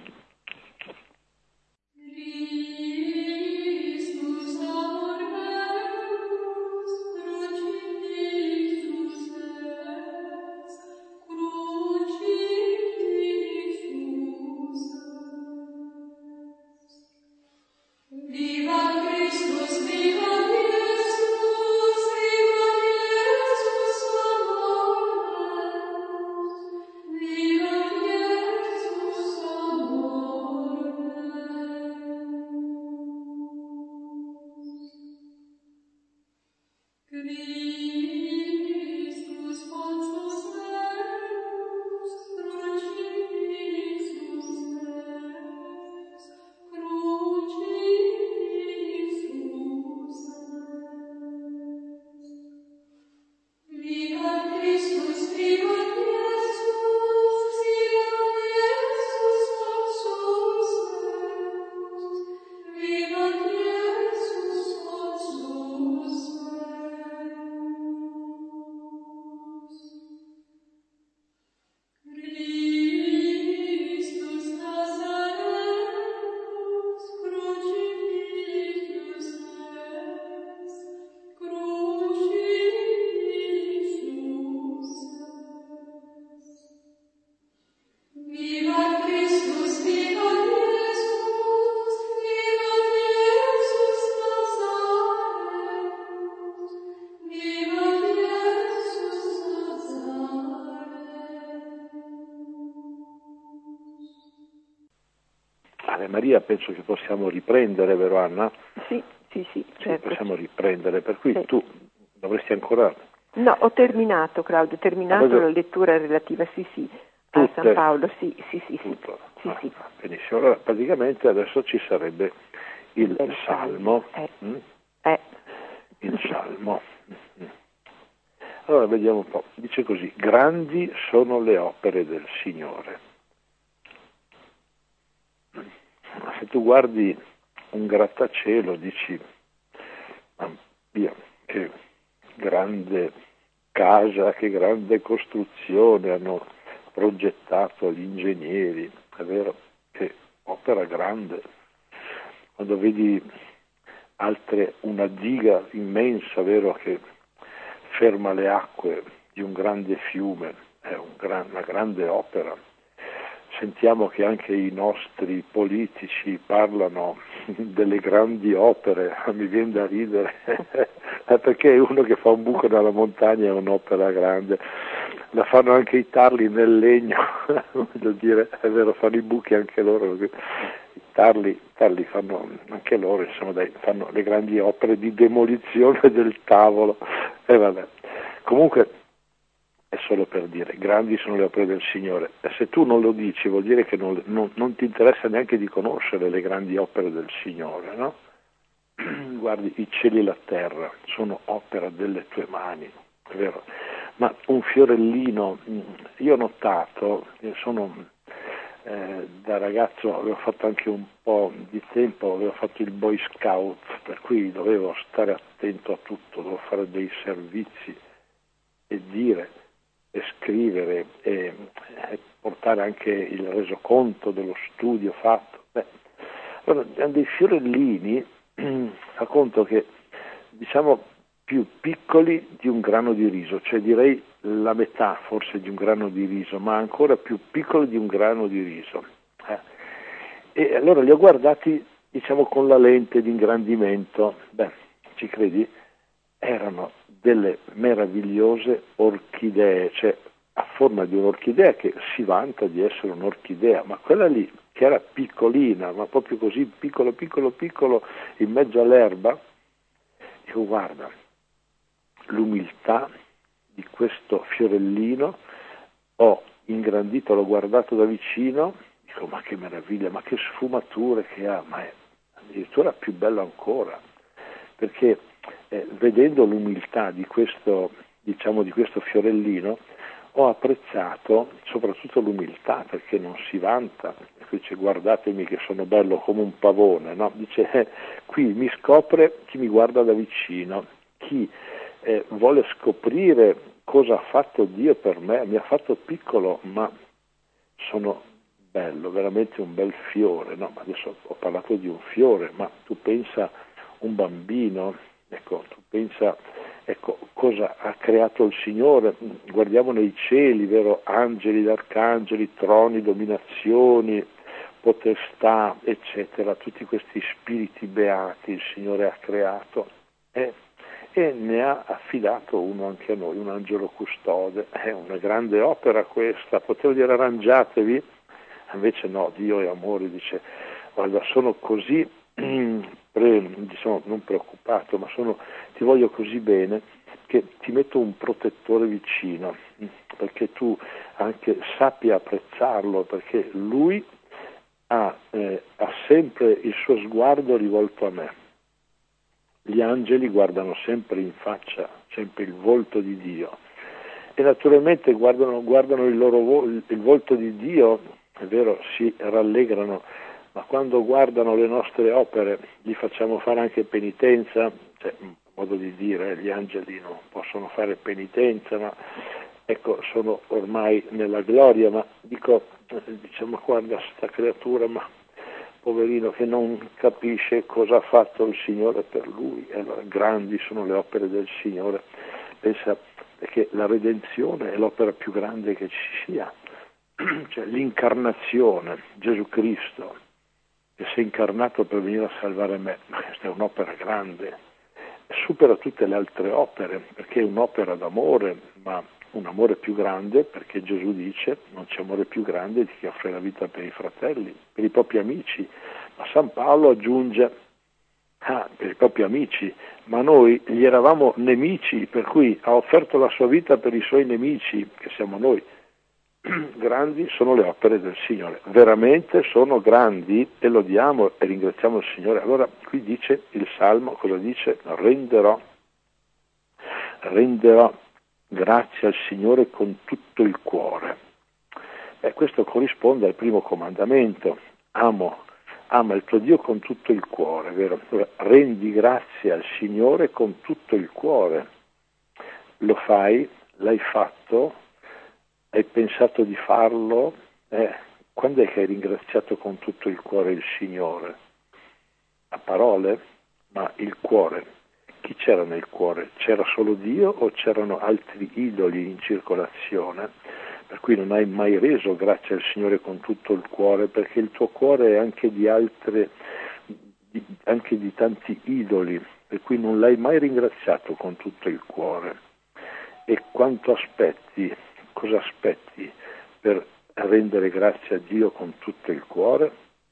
Ave Maria penso che possiamo riprendere, vero Anna? Sì, certo. Possiamo riprendere, per cui sì. Tu dovresti ancora... No, ho terminato, Claudio, la lettura relativa, a San Paolo, sì. Tutto. Sì. Benissimo, allora praticamente adesso ci sarebbe il Salmo. Il Salmo. Allora vediamo un po', dice così: grandi sono le opere del Signore. Se tu guardi un grattacielo dici, Dio, che grande casa, che grande costruzione hanno progettato gli ingegneri, è vero, che opera grande. Quando vedi una diga immensa, vero, che ferma le acque di un grande fiume, è una grande opera. Sentiamo che anche i nostri politici parlano delle grandi opere, mi viene da ridere, perché uno che fa un buco nella montagna è un'opera grande, la fanno anche i tarli nel legno, voglio dire, è vero, fanno i buchi anche loro, i tarli fanno anche loro, insomma, fanno le grandi opere di demolizione del tavolo, e vabbè. Comunque, è solo per dire, grandi sono le opere del Signore, e se tu non lo dici vuol dire che non ti interessa neanche di conoscere le grandi opere del Signore, no? Guardi, i cieli e la terra sono opera delle tue mani, è vero, ma un fiorellino, io ho notato, da ragazzo avevo fatto anche un po' di tempo, avevo fatto il Boy Scout, per cui dovevo stare attento a tutto, dovevo fare dei servizi e dire e scrivere e portare anche il resoconto dello studio fatto. Allora, dei fiorellini fa conto che, diciamo, più piccoli di un grano di riso, cioè direi la metà forse di un grano di riso, ma ancora più piccoli di un grano di riso. E allora li ho guardati, diciamo, con la lente di ingrandimento. Ci credi? Erano delle meravigliose orchidee, cioè a forma di un'orchidea che si vanta di essere un'orchidea, ma quella lì che era piccolina, ma proprio così piccolo in mezzo all'erba, dico, guarda, l'umiltà di questo fiorellino, ho ingrandito, l'ho guardato da vicino, dico, ma che meraviglia, ma che sfumature che ha, ma è addirittura più bello ancora, perché vedendo l'umiltà di questo, diciamo, di questo fiorellino, ho apprezzato soprattutto l'umiltà, perché non si vanta, dice guardatemi che sono bello come un pavone, no? Dice qui mi scopre chi mi guarda da vicino, chi vuole scoprire cosa ha fatto Dio per me, mi ha fatto piccolo ma sono bello, veramente un bel fiore, no? Adesso ho parlato di un fiore, ma tu pensa un bambino, ecco, tu pensa cosa ha creato il Signore, guardiamo nei cieli, vero? Angeli, arcangeli, troni, dominazioni, potestà, eccetera, tutti questi spiriti beati il Signore ha creato e ne ha affidato uno anche a noi, un angelo custode. È una grande opera questa, potevo dire arrangiatevi, invece no, Dio è amore, dice guarda sono così diciamo, non preoccupato, ma ti voglio così bene che ti metto un protettore vicino, perché tu anche sappia apprezzarlo, perché lui ha sempre il suo sguardo rivolto a me. Gli angeli guardano sempre in faccia, sempre il volto di Dio, e naturalmente guardano il volto di Dio, è vero, si rallegrano, ma quando guardano le nostre opere gli facciamo fare anche penitenza, cioè, modo di dire, gli angeli non possono fare penitenza, ma ecco, sono ormai nella gloria, ma diciamo guarda sta creatura, ma poverino che non capisce cosa ha fatto il Signore per lui, e allora grandi sono le opere del Signore, pensa che la redenzione è l'opera più grande che ci sia, cioè l'incarnazione, Gesù Cristo, che si è incarnato per venire a salvare me, ma questa è un'opera grande, supera tutte le altre opere, perché è un'opera d'amore, ma un amore più grande, perché Gesù dice non c'è amore più grande di chi offre la vita per i fratelli, per i propri amici, ma San Paolo aggiunge per i propri amici, ma noi gli eravamo nemici, per cui ha offerto la sua vita per i suoi nemici, che siamo noi. Grandi sono le opere del Signore, veramente sono grandi, e lodiamo e ringraziamo il Signore. Allora qui dice il Salmo, cosa dice? Renderò grazie al Signore con tutto il cuore. Questo corrisponde al primo comandamento, ama il tuo Dio con tutto il cuore, vero? Rendi grazie al Signore con tutto il cuore. Lo fai? L'hai fatto? Hai pensato di farlo? Quando è che hai ringraziato con tutto il cuore il Signore? A parole? Ma il cuore, chi c'era nel cuore? C'era solo Dio o c'erano altri idoli in circolazione? Per cui non hai mai reso grazie al Signore con tutto il cuore, perché il tuo cuore è anche anche di tanti idoli, per cui non l'hai mai ringraziato con tutto il cuore. E quanto aspetti? Cosa aspetti per rendere grazie a Dio con tutto il cuore?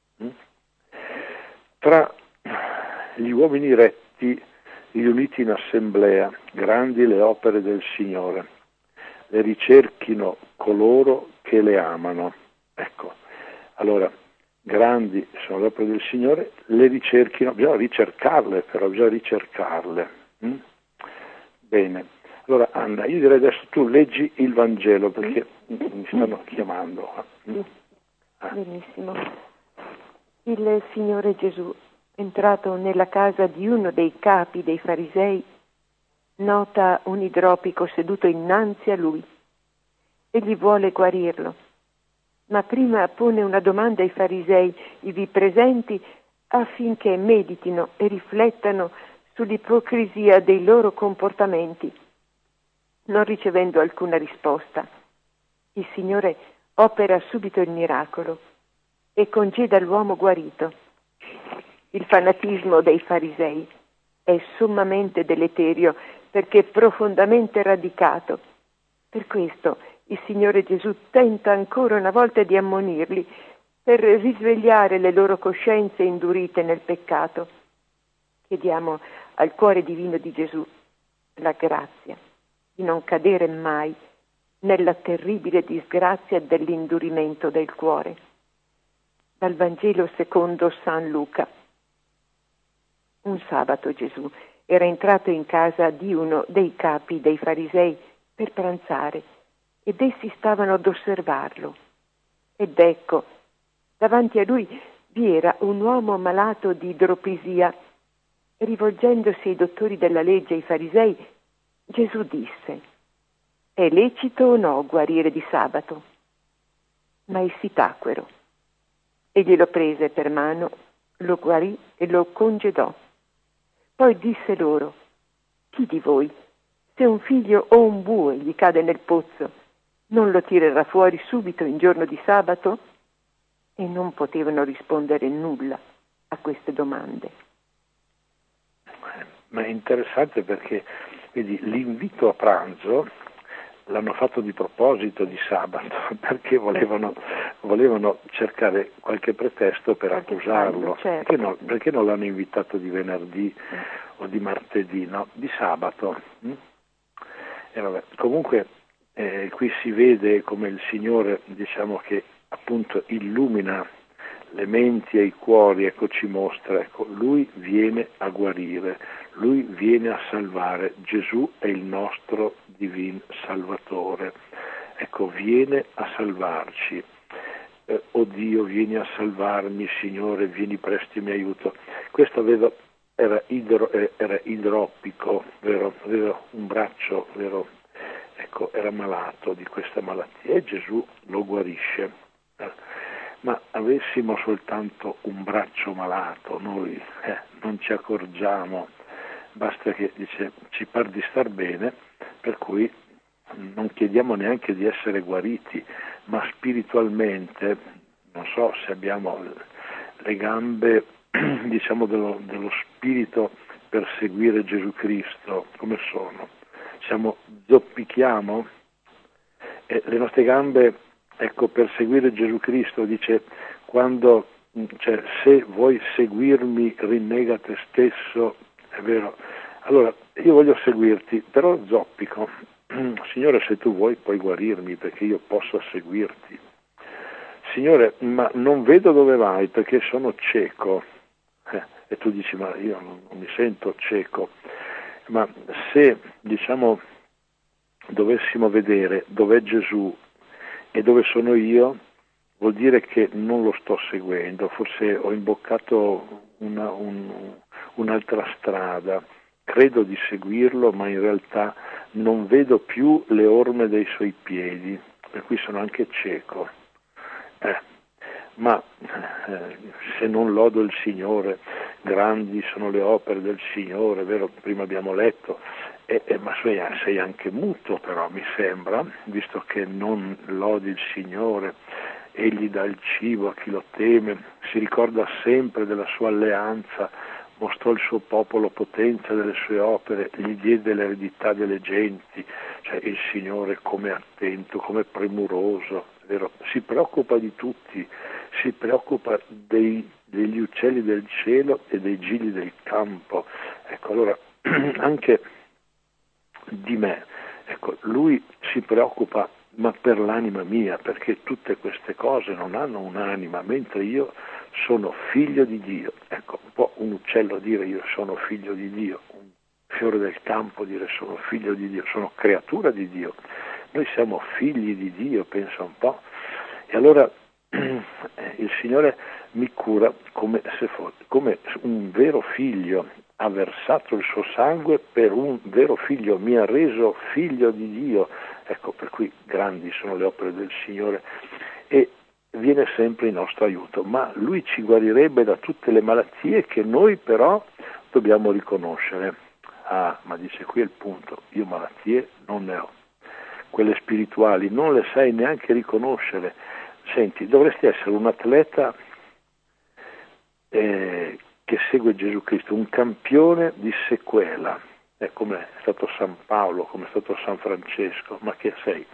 Tra gli uomini retti riuniti in assemblea, grandi le opere del Signore, le ricerchino coloro che le amano. Ecco, allora, grandi sono le opere del Signore, le ricerchino, bisogna ricercarle. Bene. Allora Anna, io direi adesso tu leggi il Vangelo, perché mi stanno chiamando. Benissimo. Il Signore Gesù, entrato nella casa di uno dei capi dei farisei, nota un idropico seduto innanzi a lui. Egli vuole guarirlo, ma prima pone una domanda ai farisei ivi presenti affinché meditino e riflettano sull'ipocrisia dei loro comportamenti. Non ricevendo alcuna risposta, il Signore opera subito il miracolo e congeda l'uomo guarito. Il fanatismo dei farisei è sommamente deleterio perché profondamente radicato. Per questo il Signore Gesù tenta ancora una volta di ammonirli per risvegliare le loro coscienze indurite nel peccato. Chiediamo al cuore divino di Gesù la grazia di non cadere mai nella terribile disgrazia dell'indurimento del cuore. Dal Vangelo secondo San Luca. Un sabato Gesù era entrato in casa di uno dei capi dei farisei per pranzare ed essi stavano ad osservarlo. Ed ecco, davanti a lui vi era un uomo malato di idropisia. Rivolgendosi ai dottori della legge e ai farisei, Gesù disse: «È lecito o no guarire di sabato?» Ma essi tacquero. E glielo prese per mano, lo guarì e lo congedò. Poi disse loro: «Chi di voi, se un figlio o un bue gli cade nel pozzo, non lo tirerà fuori subito in giorno di sabato?» E non potevano rispondere nulla a queste domande. Ma è interessante perché, vedi, l'invito a pranzo l'hanno fatto di proposito di sabato, perché volevano cercare qualche pretesto per accusarlo. Certo. Perché non l'hanno invitato di venerdì o di martedì, no? Di sabato. E vabbè, comunque qui si vede come il Signore, diciamo, che appunto illumina le menti e i cuori, ecco, ci mostra, ecco, lui viene a guarire, lui viene a salvare. Gesù è il nostro divin Salvatore, ecco, viene a salvarci. Oh Dio, vieni a salvarmi, Signore, vieni presto in mio aiuto. Questo era idroppico, vero? Aveva un braccio, vero? Ecco, era malato di questa malattia e Gesù lo guarisce. Ma avessimo soltanto un braccio malato, noi non ci accorgiamo, basta che ci par di star bene, per cui non chiediamo neanche di essere guariti, ma spiritualmente, non so se abbiamo le gambe, diciamo, dello spirito per seguire Gesù Cristo, come sono? Zoppichiamo? E le nostre gambe, ecco, per seguire Gesù Cristo, dice, se vuoi seguirmi rinnega te stesso, è vero, allora io voglio seguirti, però zoppico. Signore, se tu vuoi puoi guarirmi perché io posso seguirti. Signore, ma non vedo dove vai perché sono cieco. E tu dici, ma io non mi sento cieco. Ma se, diciamo, dovessimo vedere dov'è Gesù e dove sono io, vuol dire che non lo sto seguendo, forse ho imboccato un'altra strada, credo di seguirlo, ma in realtà non vedo più le orme dei suoi piedi, per cui sono anche cieco. Ma se non lodo il Signore, grandi sono le opere del Signore, vero? Prima abbiamo letto, ma sei anche muto, però mi sembra, visto che non lodi il Signore. Egli dà il cibo a chi lo teme, si ricorda sempre della sua alleanza, mostrò al suo popolo potenza delle sue opere, gli diede l'eredità delle genti, cioè il Signore come attento, come premuroso, vero? Si preoccupa di tutti, si preoccupa degli uccelli del cielo e dei gigli del campo. Ecco, allora anche di me, ecco, lui si preoccupa, ma per l'anima mia, perché tutte queste cose non hanno un'anima, mentre io sono figlio di Dio. Ecco, può un uccello dire io sono figlio di Dio, un fiore del campo dire sono figlio di Dio, sono creatura di Dio. Noi siamo figli di Dio, pensa un po'. E allora il Signore mi cura come un vero figlio, ha versato il suo sangue per un vero figlio, mi ha reso figlio di Dio. Ecco, per cui grandi sono le opere del Signore e viene sempre in nostro aiuto, ma Lui ci guarirebbe da tutte le malattie che noi però dobbiamo riconoscere. Ah, ma dice qui è il punto, io malattie non ne ho, quelle spirituali non le sai neanche riconoscere. Senti, dovresti essere un atleta che segue Gesù Cristo, un campione di sequela, come è stato San Paolo, come è stato San Francesco, ma che sei?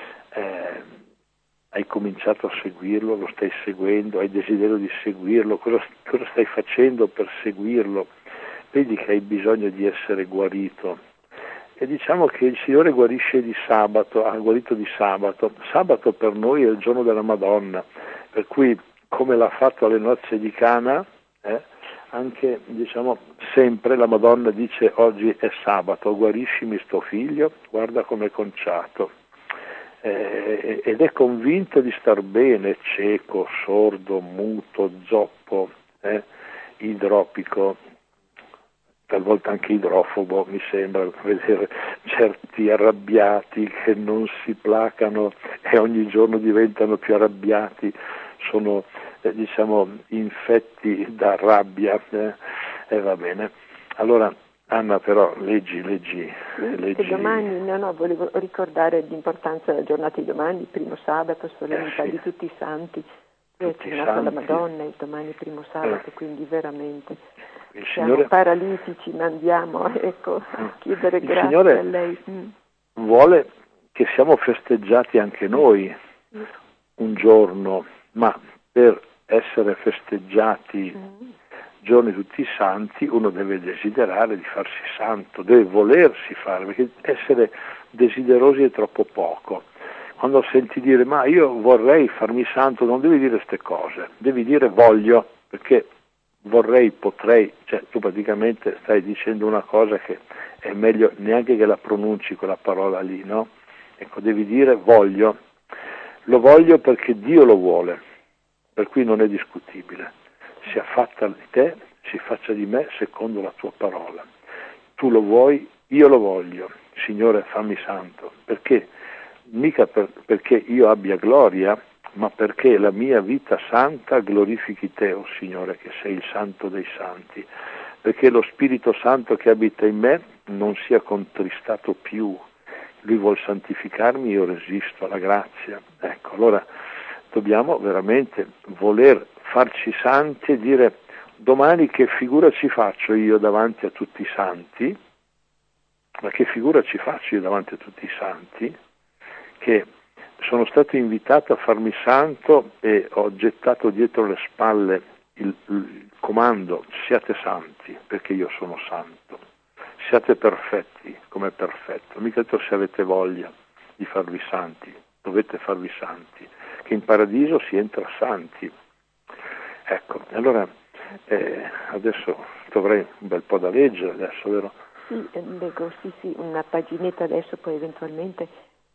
Hai cominciato a seguirlo, lo stai seguendo, hai desiderio di seguirlo, cosa stai facendo per seguirlo? Vedi che hai bisogno di essere guarito. E diciamo che il Signore guarisce di sabato, ha guarito di sabato. Sabato per noi è il giorno della Madonna, per cui come l'ha fatto alle nozze di Cana, anche diciamo sempre la Madonna dice oggi è sabato, guariscimi sto figlio, guarda come è conciato. ed è convinto di star bene, cieco, sordo, muto, zoppo, idropico, talvolta anche idrofobo, mi sembra vedere certi arrabbiati che non si placano e ogni giorno diventano più arrabbiati, sono infetti da rabbia, va bene. Allora Anna, però leggi. Domani, volevo ricordare l'importanza della giornata di domani, primo sabato, solennità di tutti i santi, è nata la Madonna il domani primo sabato, quindi veramente siamo paralitici, ma andiamo a chiedere grazie Signore a lei. Vuole che siamo festeggiati anche noi un giorno, ma per essere festeggiati giorni tutti i santi uno deve desiderare di farsi santo, deve volersi fare, perché essere desiderosi è troppo poco. Quando senti dire ma io vorrei farmi santo, non devi dire queste cose, devi dire voglio, perché vorrei, potrei, cioè tu praticamente stai dicendo una cosa che è meglio neanche che la pronunci quella parola lì, no? Ecco, devi dire voglio, lo voglio perché Dio lo vuole, per cui non è discutibile. Sia fatta di te, si faccia di me secondo la tua parola. Tu lo vuoi, io lo voglio, Signore fammi santo, perché? Mica perché io abbia gloria, ma perché la mia vita santa glorifichi te, oh Signore, che sei il santo dei santi, perché lo Spirito Santo che abita in me non sia contristato più. Lui vuol santificarmi, io resisto alla grazia. Ecco, allora dobbiamo veramente voler farci santi e dire domani che figura ci faccio io davanti a tutti i santi, ma che figura ci faccio io davanti a tutti i santi, che sono stato invitato a farmi santo e ho gettato dietro le spalle il comando siate santi perché io sono santo, siate perfetti come è perfetto, mica detto se avete voglia di farvi santi, dovete farvi santi, che in paradiso si entra santi. Ecco, allora adesso dovrei un bel po' da leggere adesso, vero? Sì, leggo, sì, una paginetta adesso, poi eventualmente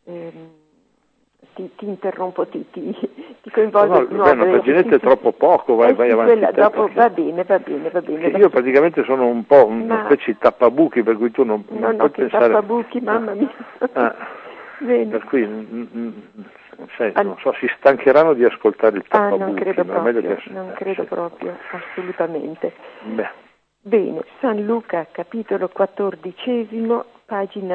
ti interrompo, ti coinvolgo. No, una paginetta è troppo poco, vai avanti. Dopo, va bene. Io praticamente sono un po' una specie di tappabuchi, per cui tu non puoi pensare... tappabuchi, mamma mia. Bene. Per cui, non so, si stancheranno di ascoltare il tappabuchi. Non credo proprio, assolutamente. Beh. Bene, San Luca, capitolo 14, pagina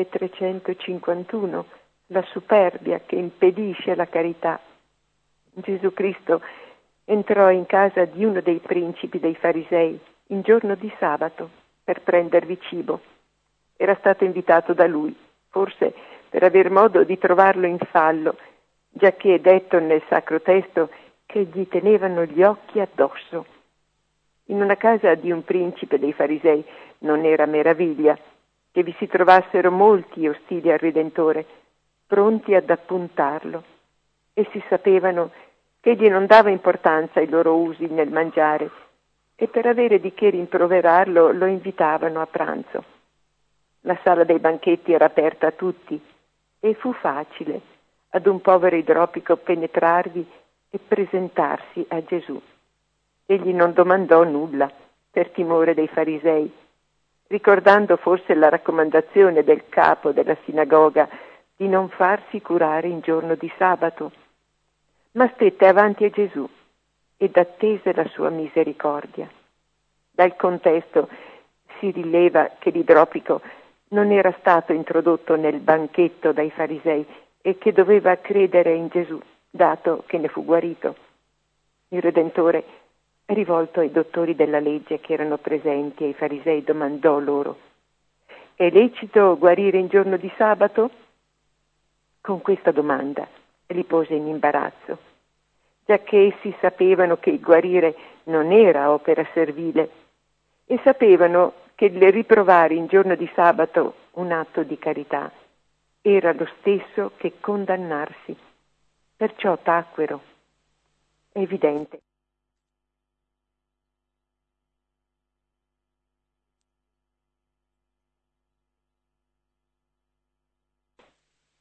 1351, la superbia che impedisce la carità. Gesù Cristo entrò in casa di uno dei principi dei farisei in giorno di sabato per prendervi cibo. Era stato invitato da lui, forse per aver modo di trovarlo in fallo, giacché è detto nel Sacro Testo che gli tenevano gli occhi addosso. In una casa di un principe dei farisei non era meraviglia che vi si trovassero molti ostili al Redentore, pronti ad appuntarlo. Essi sapevano che egli non dava importanza ai loro usi nel mangiare e per avere di che rimproverarlo lo invitavano a pranzo. La sala dei banchetti era aperta a tutti e fu facile ad un povero idropico penetrarvi e presentarsi a Gesù. Egli non domandò nulla per timore dei farisei, ricordando forse la raccomandazione del capo della sinagoga di non farsi curare in giorno di sabato, ma stette avanti a Gesù ed attese la sua misericordia. Dal contesto si rileva che l'idropico non era stato introdotto nel banchetto dai farisei e che doveva credere in Gesù, dato che ne fu guarito. Il Redentore, rivolto ai dottori della legge che erano presenti e ai farisei, domandò loro: è lecito guarire in giorno di sabato? Con questa domanda li pose in imbarazzo, giacché essi sapevano che il guarire non era opera servile e sapevano che il riprovare in giorno di sabato un atto di carità era lo stesso che condannarsi. Perciò tacquero. È evidente.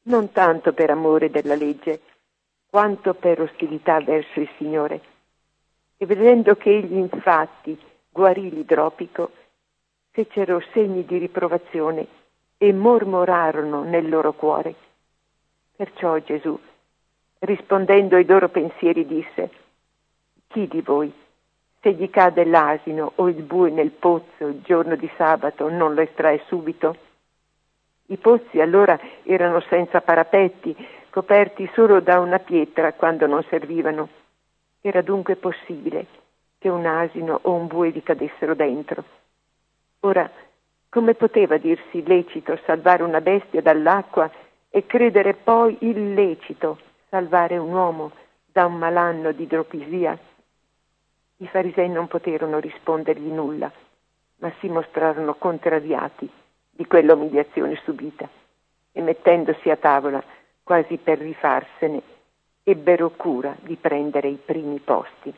non tanto per amore della legge, quanto per ostilità verso il Signore. E vedendo che egli infatti guarì l'idropico, fecero segni di riprovazione e mormorarono nel loro cuore. Perciò Gesù, rispondendo ai loro pensieri, disse: chi di voi, se gli cade l'asino o il bue nel pozzo il giorno di sabato, non lo estrae subito? I pozzi allora erano senza parapetti, coperti solo da una pietra quando non servivano. Era dunque possibile che un asino o un bue vi cadessero dentro. Ora, come poteva dirsi lecito salvare una bestia dall'acqua e credere poi illecito salvare un uomo da un malanno di idropisia? I farisei non poterono rispondergli nulla, ma si mostrarono contrariati di quell'umiliazione subita e mettendosi a tavola quasi per rifarsene, ebbero cura di prendere i primi posti.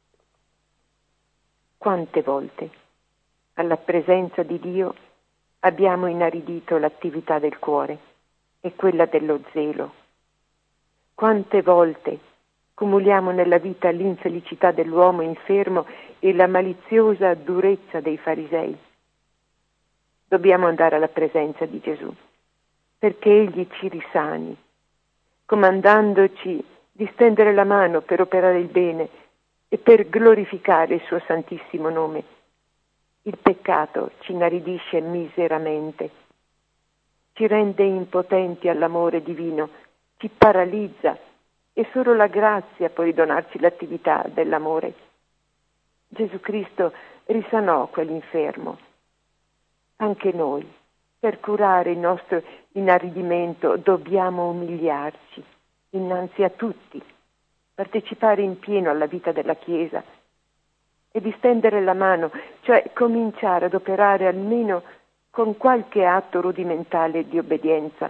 Quante volte alla presenza di Dio abbiamo inaridito l'attività del cuore e quella dello zelo. Quante volte cumuliamo nella vita l'infelicità dell'uomo infermo e la maliziosa durezza dei farisei. Dobbiamo andare alla presenza di Gesù, perché Egli ci risani, comandandoci di stendere la mano per operare il bene e per glorificare il suo santissimo nome. Il peccato ci inaridisce miseramente, ci rende impotenti all'amore divino, ci paralizza e solo la grazia può ridonarci l'attività dell'amore. Gesù Cristo risanò quell'infermo. Anche noi, per curare il nostro inaridimento, dobbiamo umiliarci innanzi a tutti, partecipare in pieno alla vita della Chiesa e distendere la mano, cioè cominciare ad operare almeno con qualche atto rudimentale di obbedienza.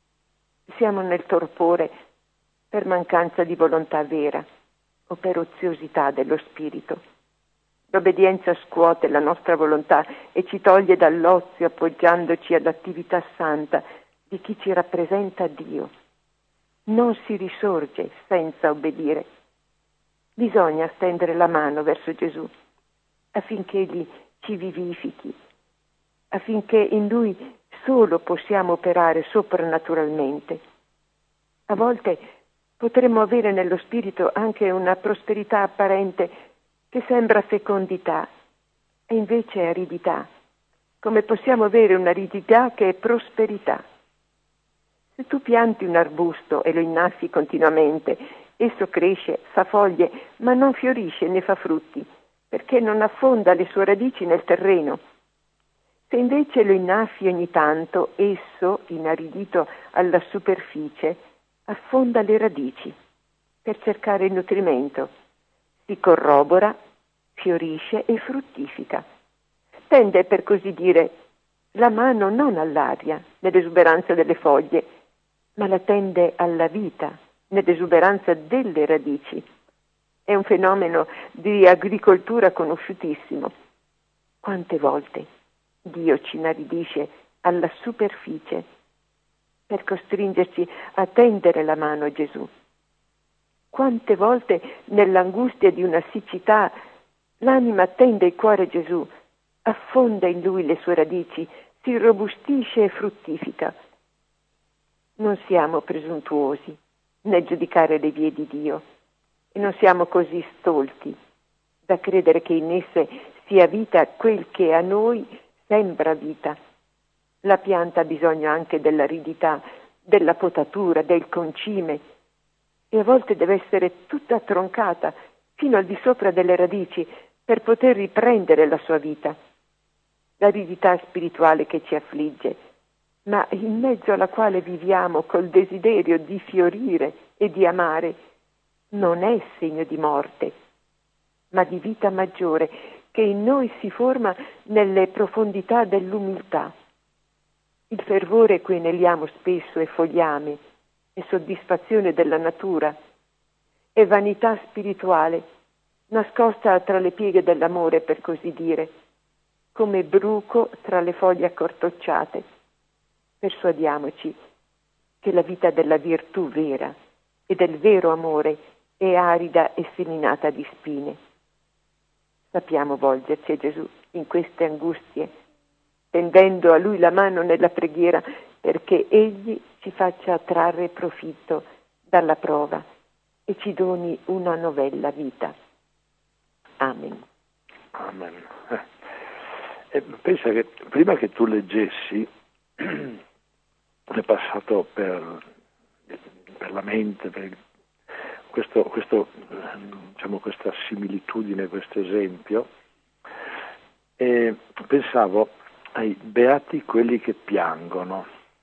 Siamo nel torpore per mancanza di volontà vera o per oziosità dello spirito. L'obbedienza scuote la nostra volontà e ci toglie dall'ozio appoggiandoci all'attività santa di chi ci rappresenta Dio. Non si risorge senza obbedire. Bisogna stendere la mano verso Gesù affinché Egli ci vivifichi, affinché in Lui solo possiamo operare soprannaturalmente. A volte potremmo avere nello spirito anche una prosperità apparente che sembra fecondità e invece è aridità, come possiamo avere un'aridità che è prosperità. Se tu pianti un arbusto e lo innaffi continuamente, esso cresce, fa foglie, ma non fiorisce né fa frutti, perché non affonda le sue radici nel terreno. Se invece lo innaffi ogni tanto, esso, inaridito alla superficie, affonda le radici per cercare il nutrimento, si corrobora, fiorisce e fruttifica. Tende, per così dire, la mano non all'aria, nell'esuberanza delle foglie, ma la tende alla vita, nell'esuberanza delle radici. È un fenomeno di agricoltura conosciutissimo. Quante volte Dio ci inaridisce alla superficie per costringerci a tendere la mano a Gesù. Quante volte nell'angustia di una siccità l'anima tende il cuore a Gesù, affonda in Lui le sue radici, si robustisce e fruttifica. Non siamo presuntuosi nel giudicare le vie di Dio e non siamo così stolti da credere che in esse sia vita quel che a noi sembra vita. La pianta ha bisogno anche dell'aridità, della potatura, del concime e a volte deve essere tutta troncata fino al di sopra delle radici per poter riprendere la sua vita. L'aridità spirituale che ci affligge, ma in mezzo alla quale viviamo col desiderio di fiorire e di amare, non è segno di morte, ma di vita maggiore che in noi si forma nelle profondità dell'umiltà. Il fervore cui aneliamo spesso è fogliame, è soddisfazione della natura, è vanità spirituale, nascosta tra le pieghe dell'amore, per così dire, come bruco tra le foglie accortocciate. Persuadiamoci che la vita della virtù vera e del vero amore è arida e seminata di spine. Sappiamo volgerci a Gesù in queste angustie, tendendo a Lui la mano nella preghiera perché Egli ci faccia trarre profitto dalla prova e ci doni una novella vita. Amen. Amen. Pensa che prima che tu leggessi è passato per la mente questa similitudine, questo esempio, e pensavo ai beati quelli che piangono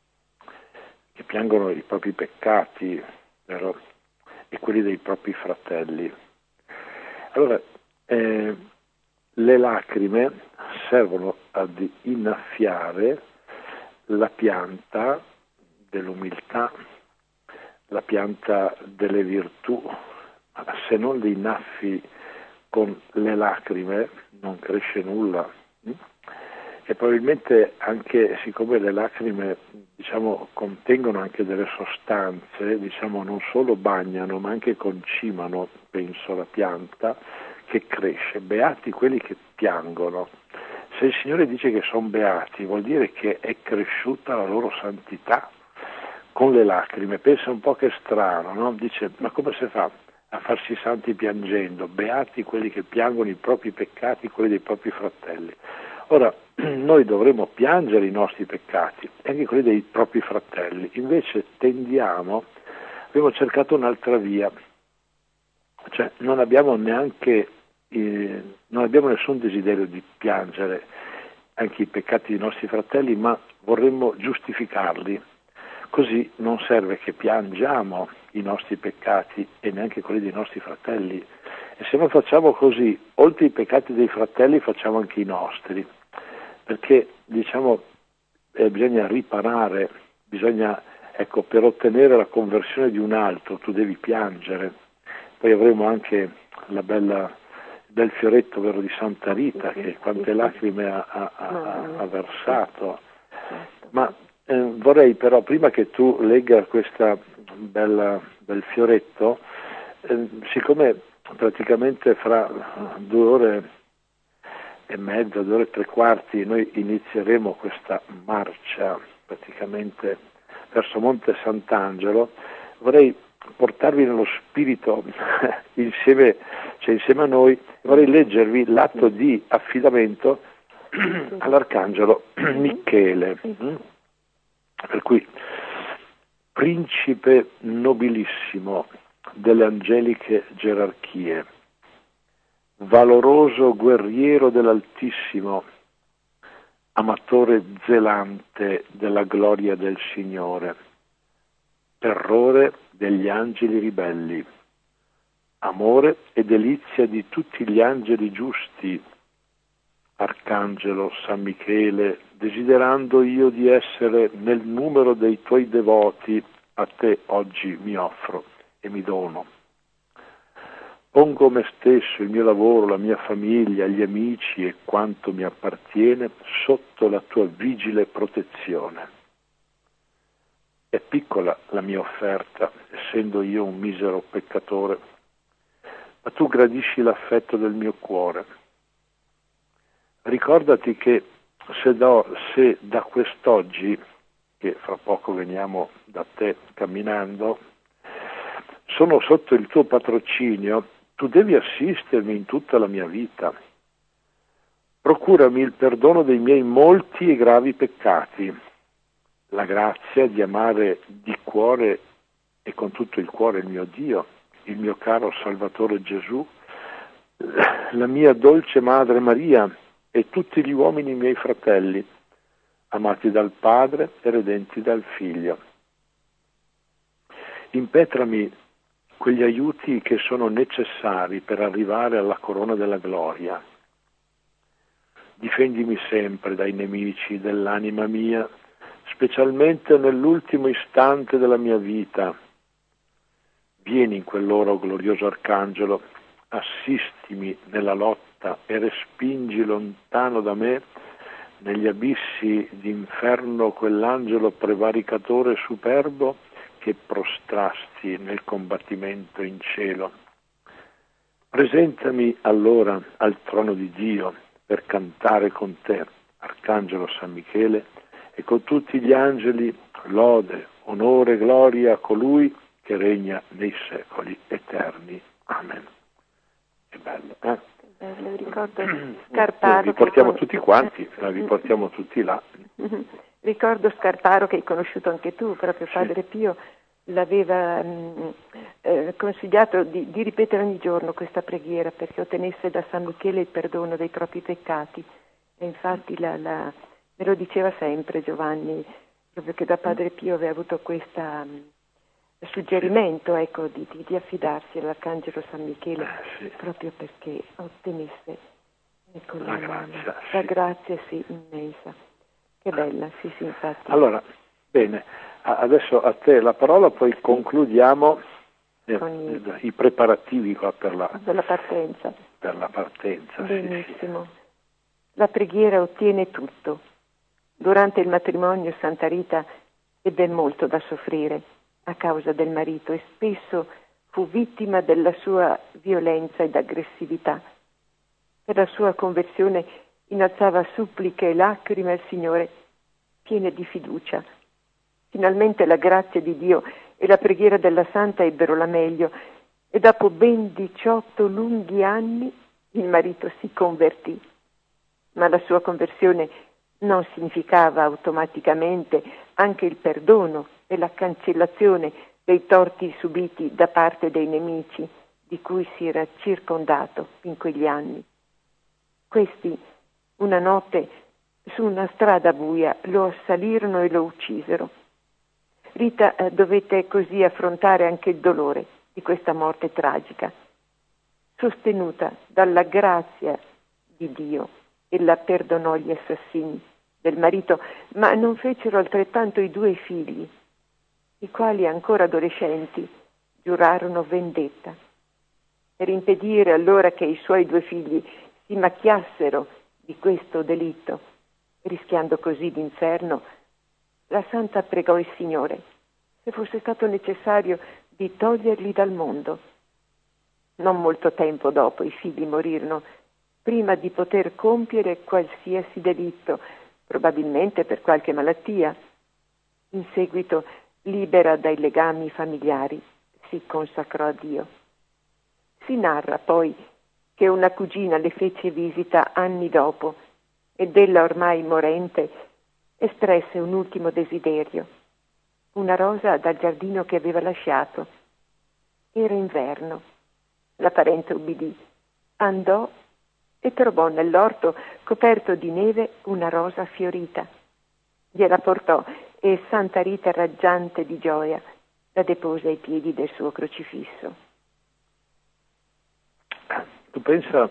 i propri peccati, vero? E quelli dei propri fratelli. Allora, le lacrime servono ad innaffiare la pianta dell'umiltà, la pianta delle virtù. Ma se non li innaffi con le lacrime non cresce nulla. E probabilmente anche, siccome le lacrime contengono anche delle sostanze, non solo bagnano ma anche concimano, penso, la pianta che cresce. Beati quelli che piangono. Se il Signore dice che sono beati, vuol dire che è cresciuta la loro santità con le lacrime. Pensa un po' che strano, no? Dice, ma come si fa a farsi santi piangendo? Beati quelli che piangono i propri peccati, quelli dei propri fratelli. Ora, noi dovremmo piangere i nostri peccati, anche quelli dei propri fratelli. Invece abbiamo cercato un'altra via, cioè non abbiamo nessun desiderio di piangere anche i peccati dei nostri fratelli, ma vorremmo giustificarli. Così non serve che piangiamo i nostri peccati e neanche quelli dei nostri fratelli. E se non facciamo così, oltre i peccati dei fratelli facciamo anche i nostri, perché bisogna riparare, per ottenere la conversione di un altro tu devi piangere. Poi avremo anche il bel fioretto, vero, di Santa Rita, che quante lacrime ha versato. Ma vorrei però, prima che tu legga questa bel fioretto, siccome praticamente fra 2 ore e mezza, 2 ore e 3/4 noi inizieremo questa marcia praticamente verso Monte Sant'Angelo, vorrei portarvi nello spirito insieme a noi, vorrei leggervi l'atto di affidamento all'Arcangelo Michele, per cui principe nobilissimo delle angeliche gerarchie, valoroso guerriero dell'Altissimo, amatore zelante della gloria del Signore, terrore degli angeli ribelli, amore e delizia di tutti gli angeli giusti, Arcangelo San Michele, desiderando io di essere nel numero dei tuoi devoti, a te oggi mi offro e mi dono. Pongo me stesso, il mio lavoro, la mia famiglia, gli amici e quanto mi appartiene sotto la tua vigile protezione. È piccola la mia offerta, essendo io un misero peccatore, ma tu gradisci l'affetto del mio cuore. Ricordati che se da quest'oggi, che fra poco veniamo da te camminando, sono sotto il tuo patrocinio, tu devi assistermi in tutta la mia vita. Procurami il perdono dei miei molti e gravi peccati, la grazia di amare di cuore e con tutto il cuore il mio Dio, il mio caro Salvatore Gesù, la mia dolce Madre Maria e tutti gli uomini miei fratelli, amati dal Padre e redenti dal Figlio. Impetrami quegli aiuti che sono necessari per arrivare alla corona della gloria. Difendimi sempre dai nemici dell'anima mia, specialmente nell'ultimo istante della mia vita. Vieni in quell'ora, o glorioso Arcangelo, assistimi nella lotta e respingi lontano da me, negli abissi d'inferno, quell'angelo prevaricatore superbo che prostrasti nel combattimento in cielo. Presentami allora al trono di Dio per cantare con te, Arcangelo San Michele, e con tutti gli angeli lode, onore, gloria a colui che regna nei secoli eterni. Amen. Che bello, eh? Bello, ricordo Scarparo. Vi portiamo tutti quanti, vi portiamo tutti là. Ricordo Scarparo, che hai conosciuto anche tu, proprio Padre Pio, l'aveva consigliato di ripetere ogni giorno questa preghiera perché ottenesse da San Michele il perdono dei propri peccati. E infatti me lo diceva sempre Giovanni, proprio che da Padre Pio aveva avuto questo suggerimento, ecco, di affidarsi all'Arcangelo San Michele, proprio perché ottenesse, ecco, la grazia immensa. Che bella, sì, infatti. Allora, bene, adesso a te la parola, poi concludiamo i preparativi qua per la partenza. Per la partenza. Benissimo. Sì. La preghiera ottiene tutto. Durante il matrimonio Santa Rita ebbe molto da soffrire a causa del marito e spesso fu vittima della sua violenza ed aggressività. Per la sua conversione innalzava suppliche e lacrime al Signore, piene di fiducia. Finalmente la grazia di Dio e la preghiera della Santa ebbero la meglio e dopo ben 18 lunghi anni il marito si convertì. Ma la sua conversione non significava automaticamente anche il perdono e la cancellazione dei torti subiti da parte dei nemici di cui si era circondato in quegli anni. Questi, una notte, su una strada buia, lo assalirono e lo uccisero. Rita dovette così affrontare anche il dolore di questa morte tragica. Sostenuta dalla grazia di Dio, ella perdonò gli assassini del marito, ma non fecero altrettanto i 2 figli, i quali ancora adolescenti giurarono vendetta. Per impedire allora che i suoi 2 figli si macchiassero di questo delitto, rischiando così l'inferno, la Santa pregò il Signore, se fosse stato necessario, di toglierli dal mondo. Non molto tempo dopo i figli morirono, prima di poter compiere qualsiasi delitto, probabilmente per qualche malattia. In seguito, libera dai legami familiari, si consacrò a Dio. Si narra poi che una cugina le fece visita anni dopo ed ella, ormai morente, espresse un ultimo desiderio, una rosa dal giardino che aveva lasciato. Era inverno. La parente ubbidì, andò e trovò nell'orto coperto di neve una rosa fiorita. Gliela portò e Santa Rita, raggiante di gioia, la depose ai piedi del suo crocifisso. Tu pensa,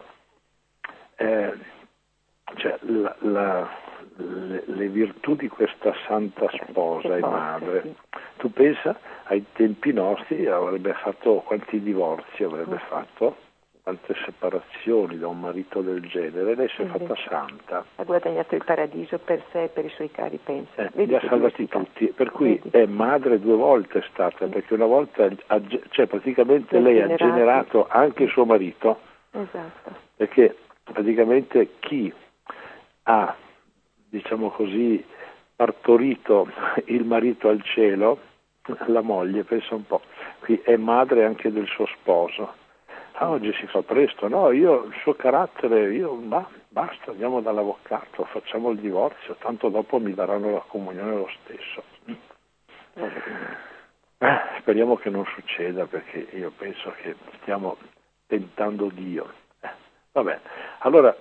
le virtù di questa santa sposa e madre, tu pensa ai tempi nostri avrebbe fatto quanti divorzi avrebbe fatto, quante separazioni da un marito del genere. Lei si è fatta santa, ha guadagnato il paradiso per sé e per i suoi cari, pensa. Li ha salvati tutti, per cui è madre 2 volte stata, perché una volta praticamente lei ha generato anche il suo marito. Esatto. Perché praticamente chi ha, diciamo così, partorito il marito al cielo, la moglie, pensa un po', qui è madre anche del suo sposo. Oggi si fa presto, no, io il suo carattere, basta, andiamo dall'avvocato, facciamo il divorzio, tanto dopo mi daranno la comunione lo stesso. Speriamo che non succeda, perché io penso che stiamo tentando Dio. Vabbè, allora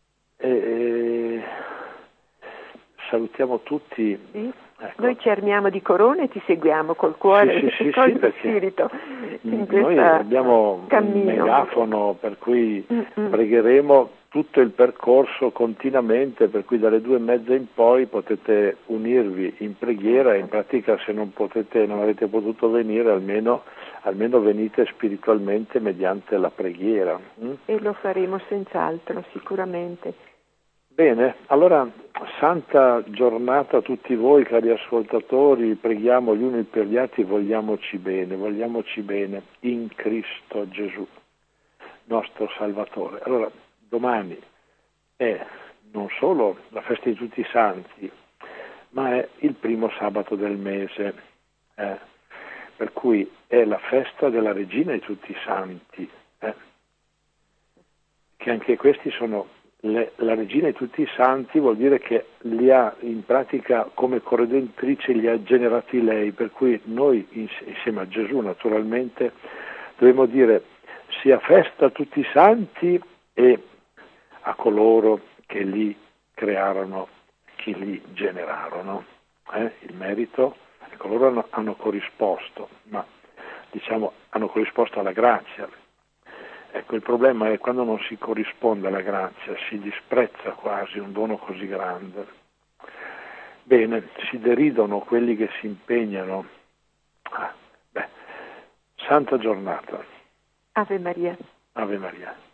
salutiamo tutti. Sì. Ecco. Noi ci armiamo di corone e ti seguiamo col cuore e col spirito in noi abbiamo cammino. Un megafono per cui pregheremo tutto il percorso continuamente, per cui dalle 2:30 in poi potete unirvi in preghiera. In pratica, se non avete potuto venire, almeno venite spiritualmente mediante la preghiera. E lo faremo senz'altro, sicuramente. Bene, allora santa giornata a tutti voi cari ascoltatori, preghiamo gli uni per gli altri, vogliamoci bene in Cristo Gesù, nostro Salvatore. Allora, domani è non solo la festa di tutti i santi, ma è il primo sabato del mese, per cui è la festa della Regina di tutti i santi, che anche questi sono la Regina di tutti i santi, vuol dire che li ha in pratica come corredentrice, li ha generati lei, per cui noi insieme a Gesù naturalmente dobbiamo dire sia festa a tutti i santi e a coloro che li crearono, che li generarono. Il merito, ecco, loro hanno corrisposto, ma diciamo hanno corrisposto alla grazia. Ecco, il problema è quando non si corrisponde alla grazia, si disprezza quasi un dono così grande. Bene, si deridono quelli che si impegnano. Santa giornata. Ave Maria. Ave Maria.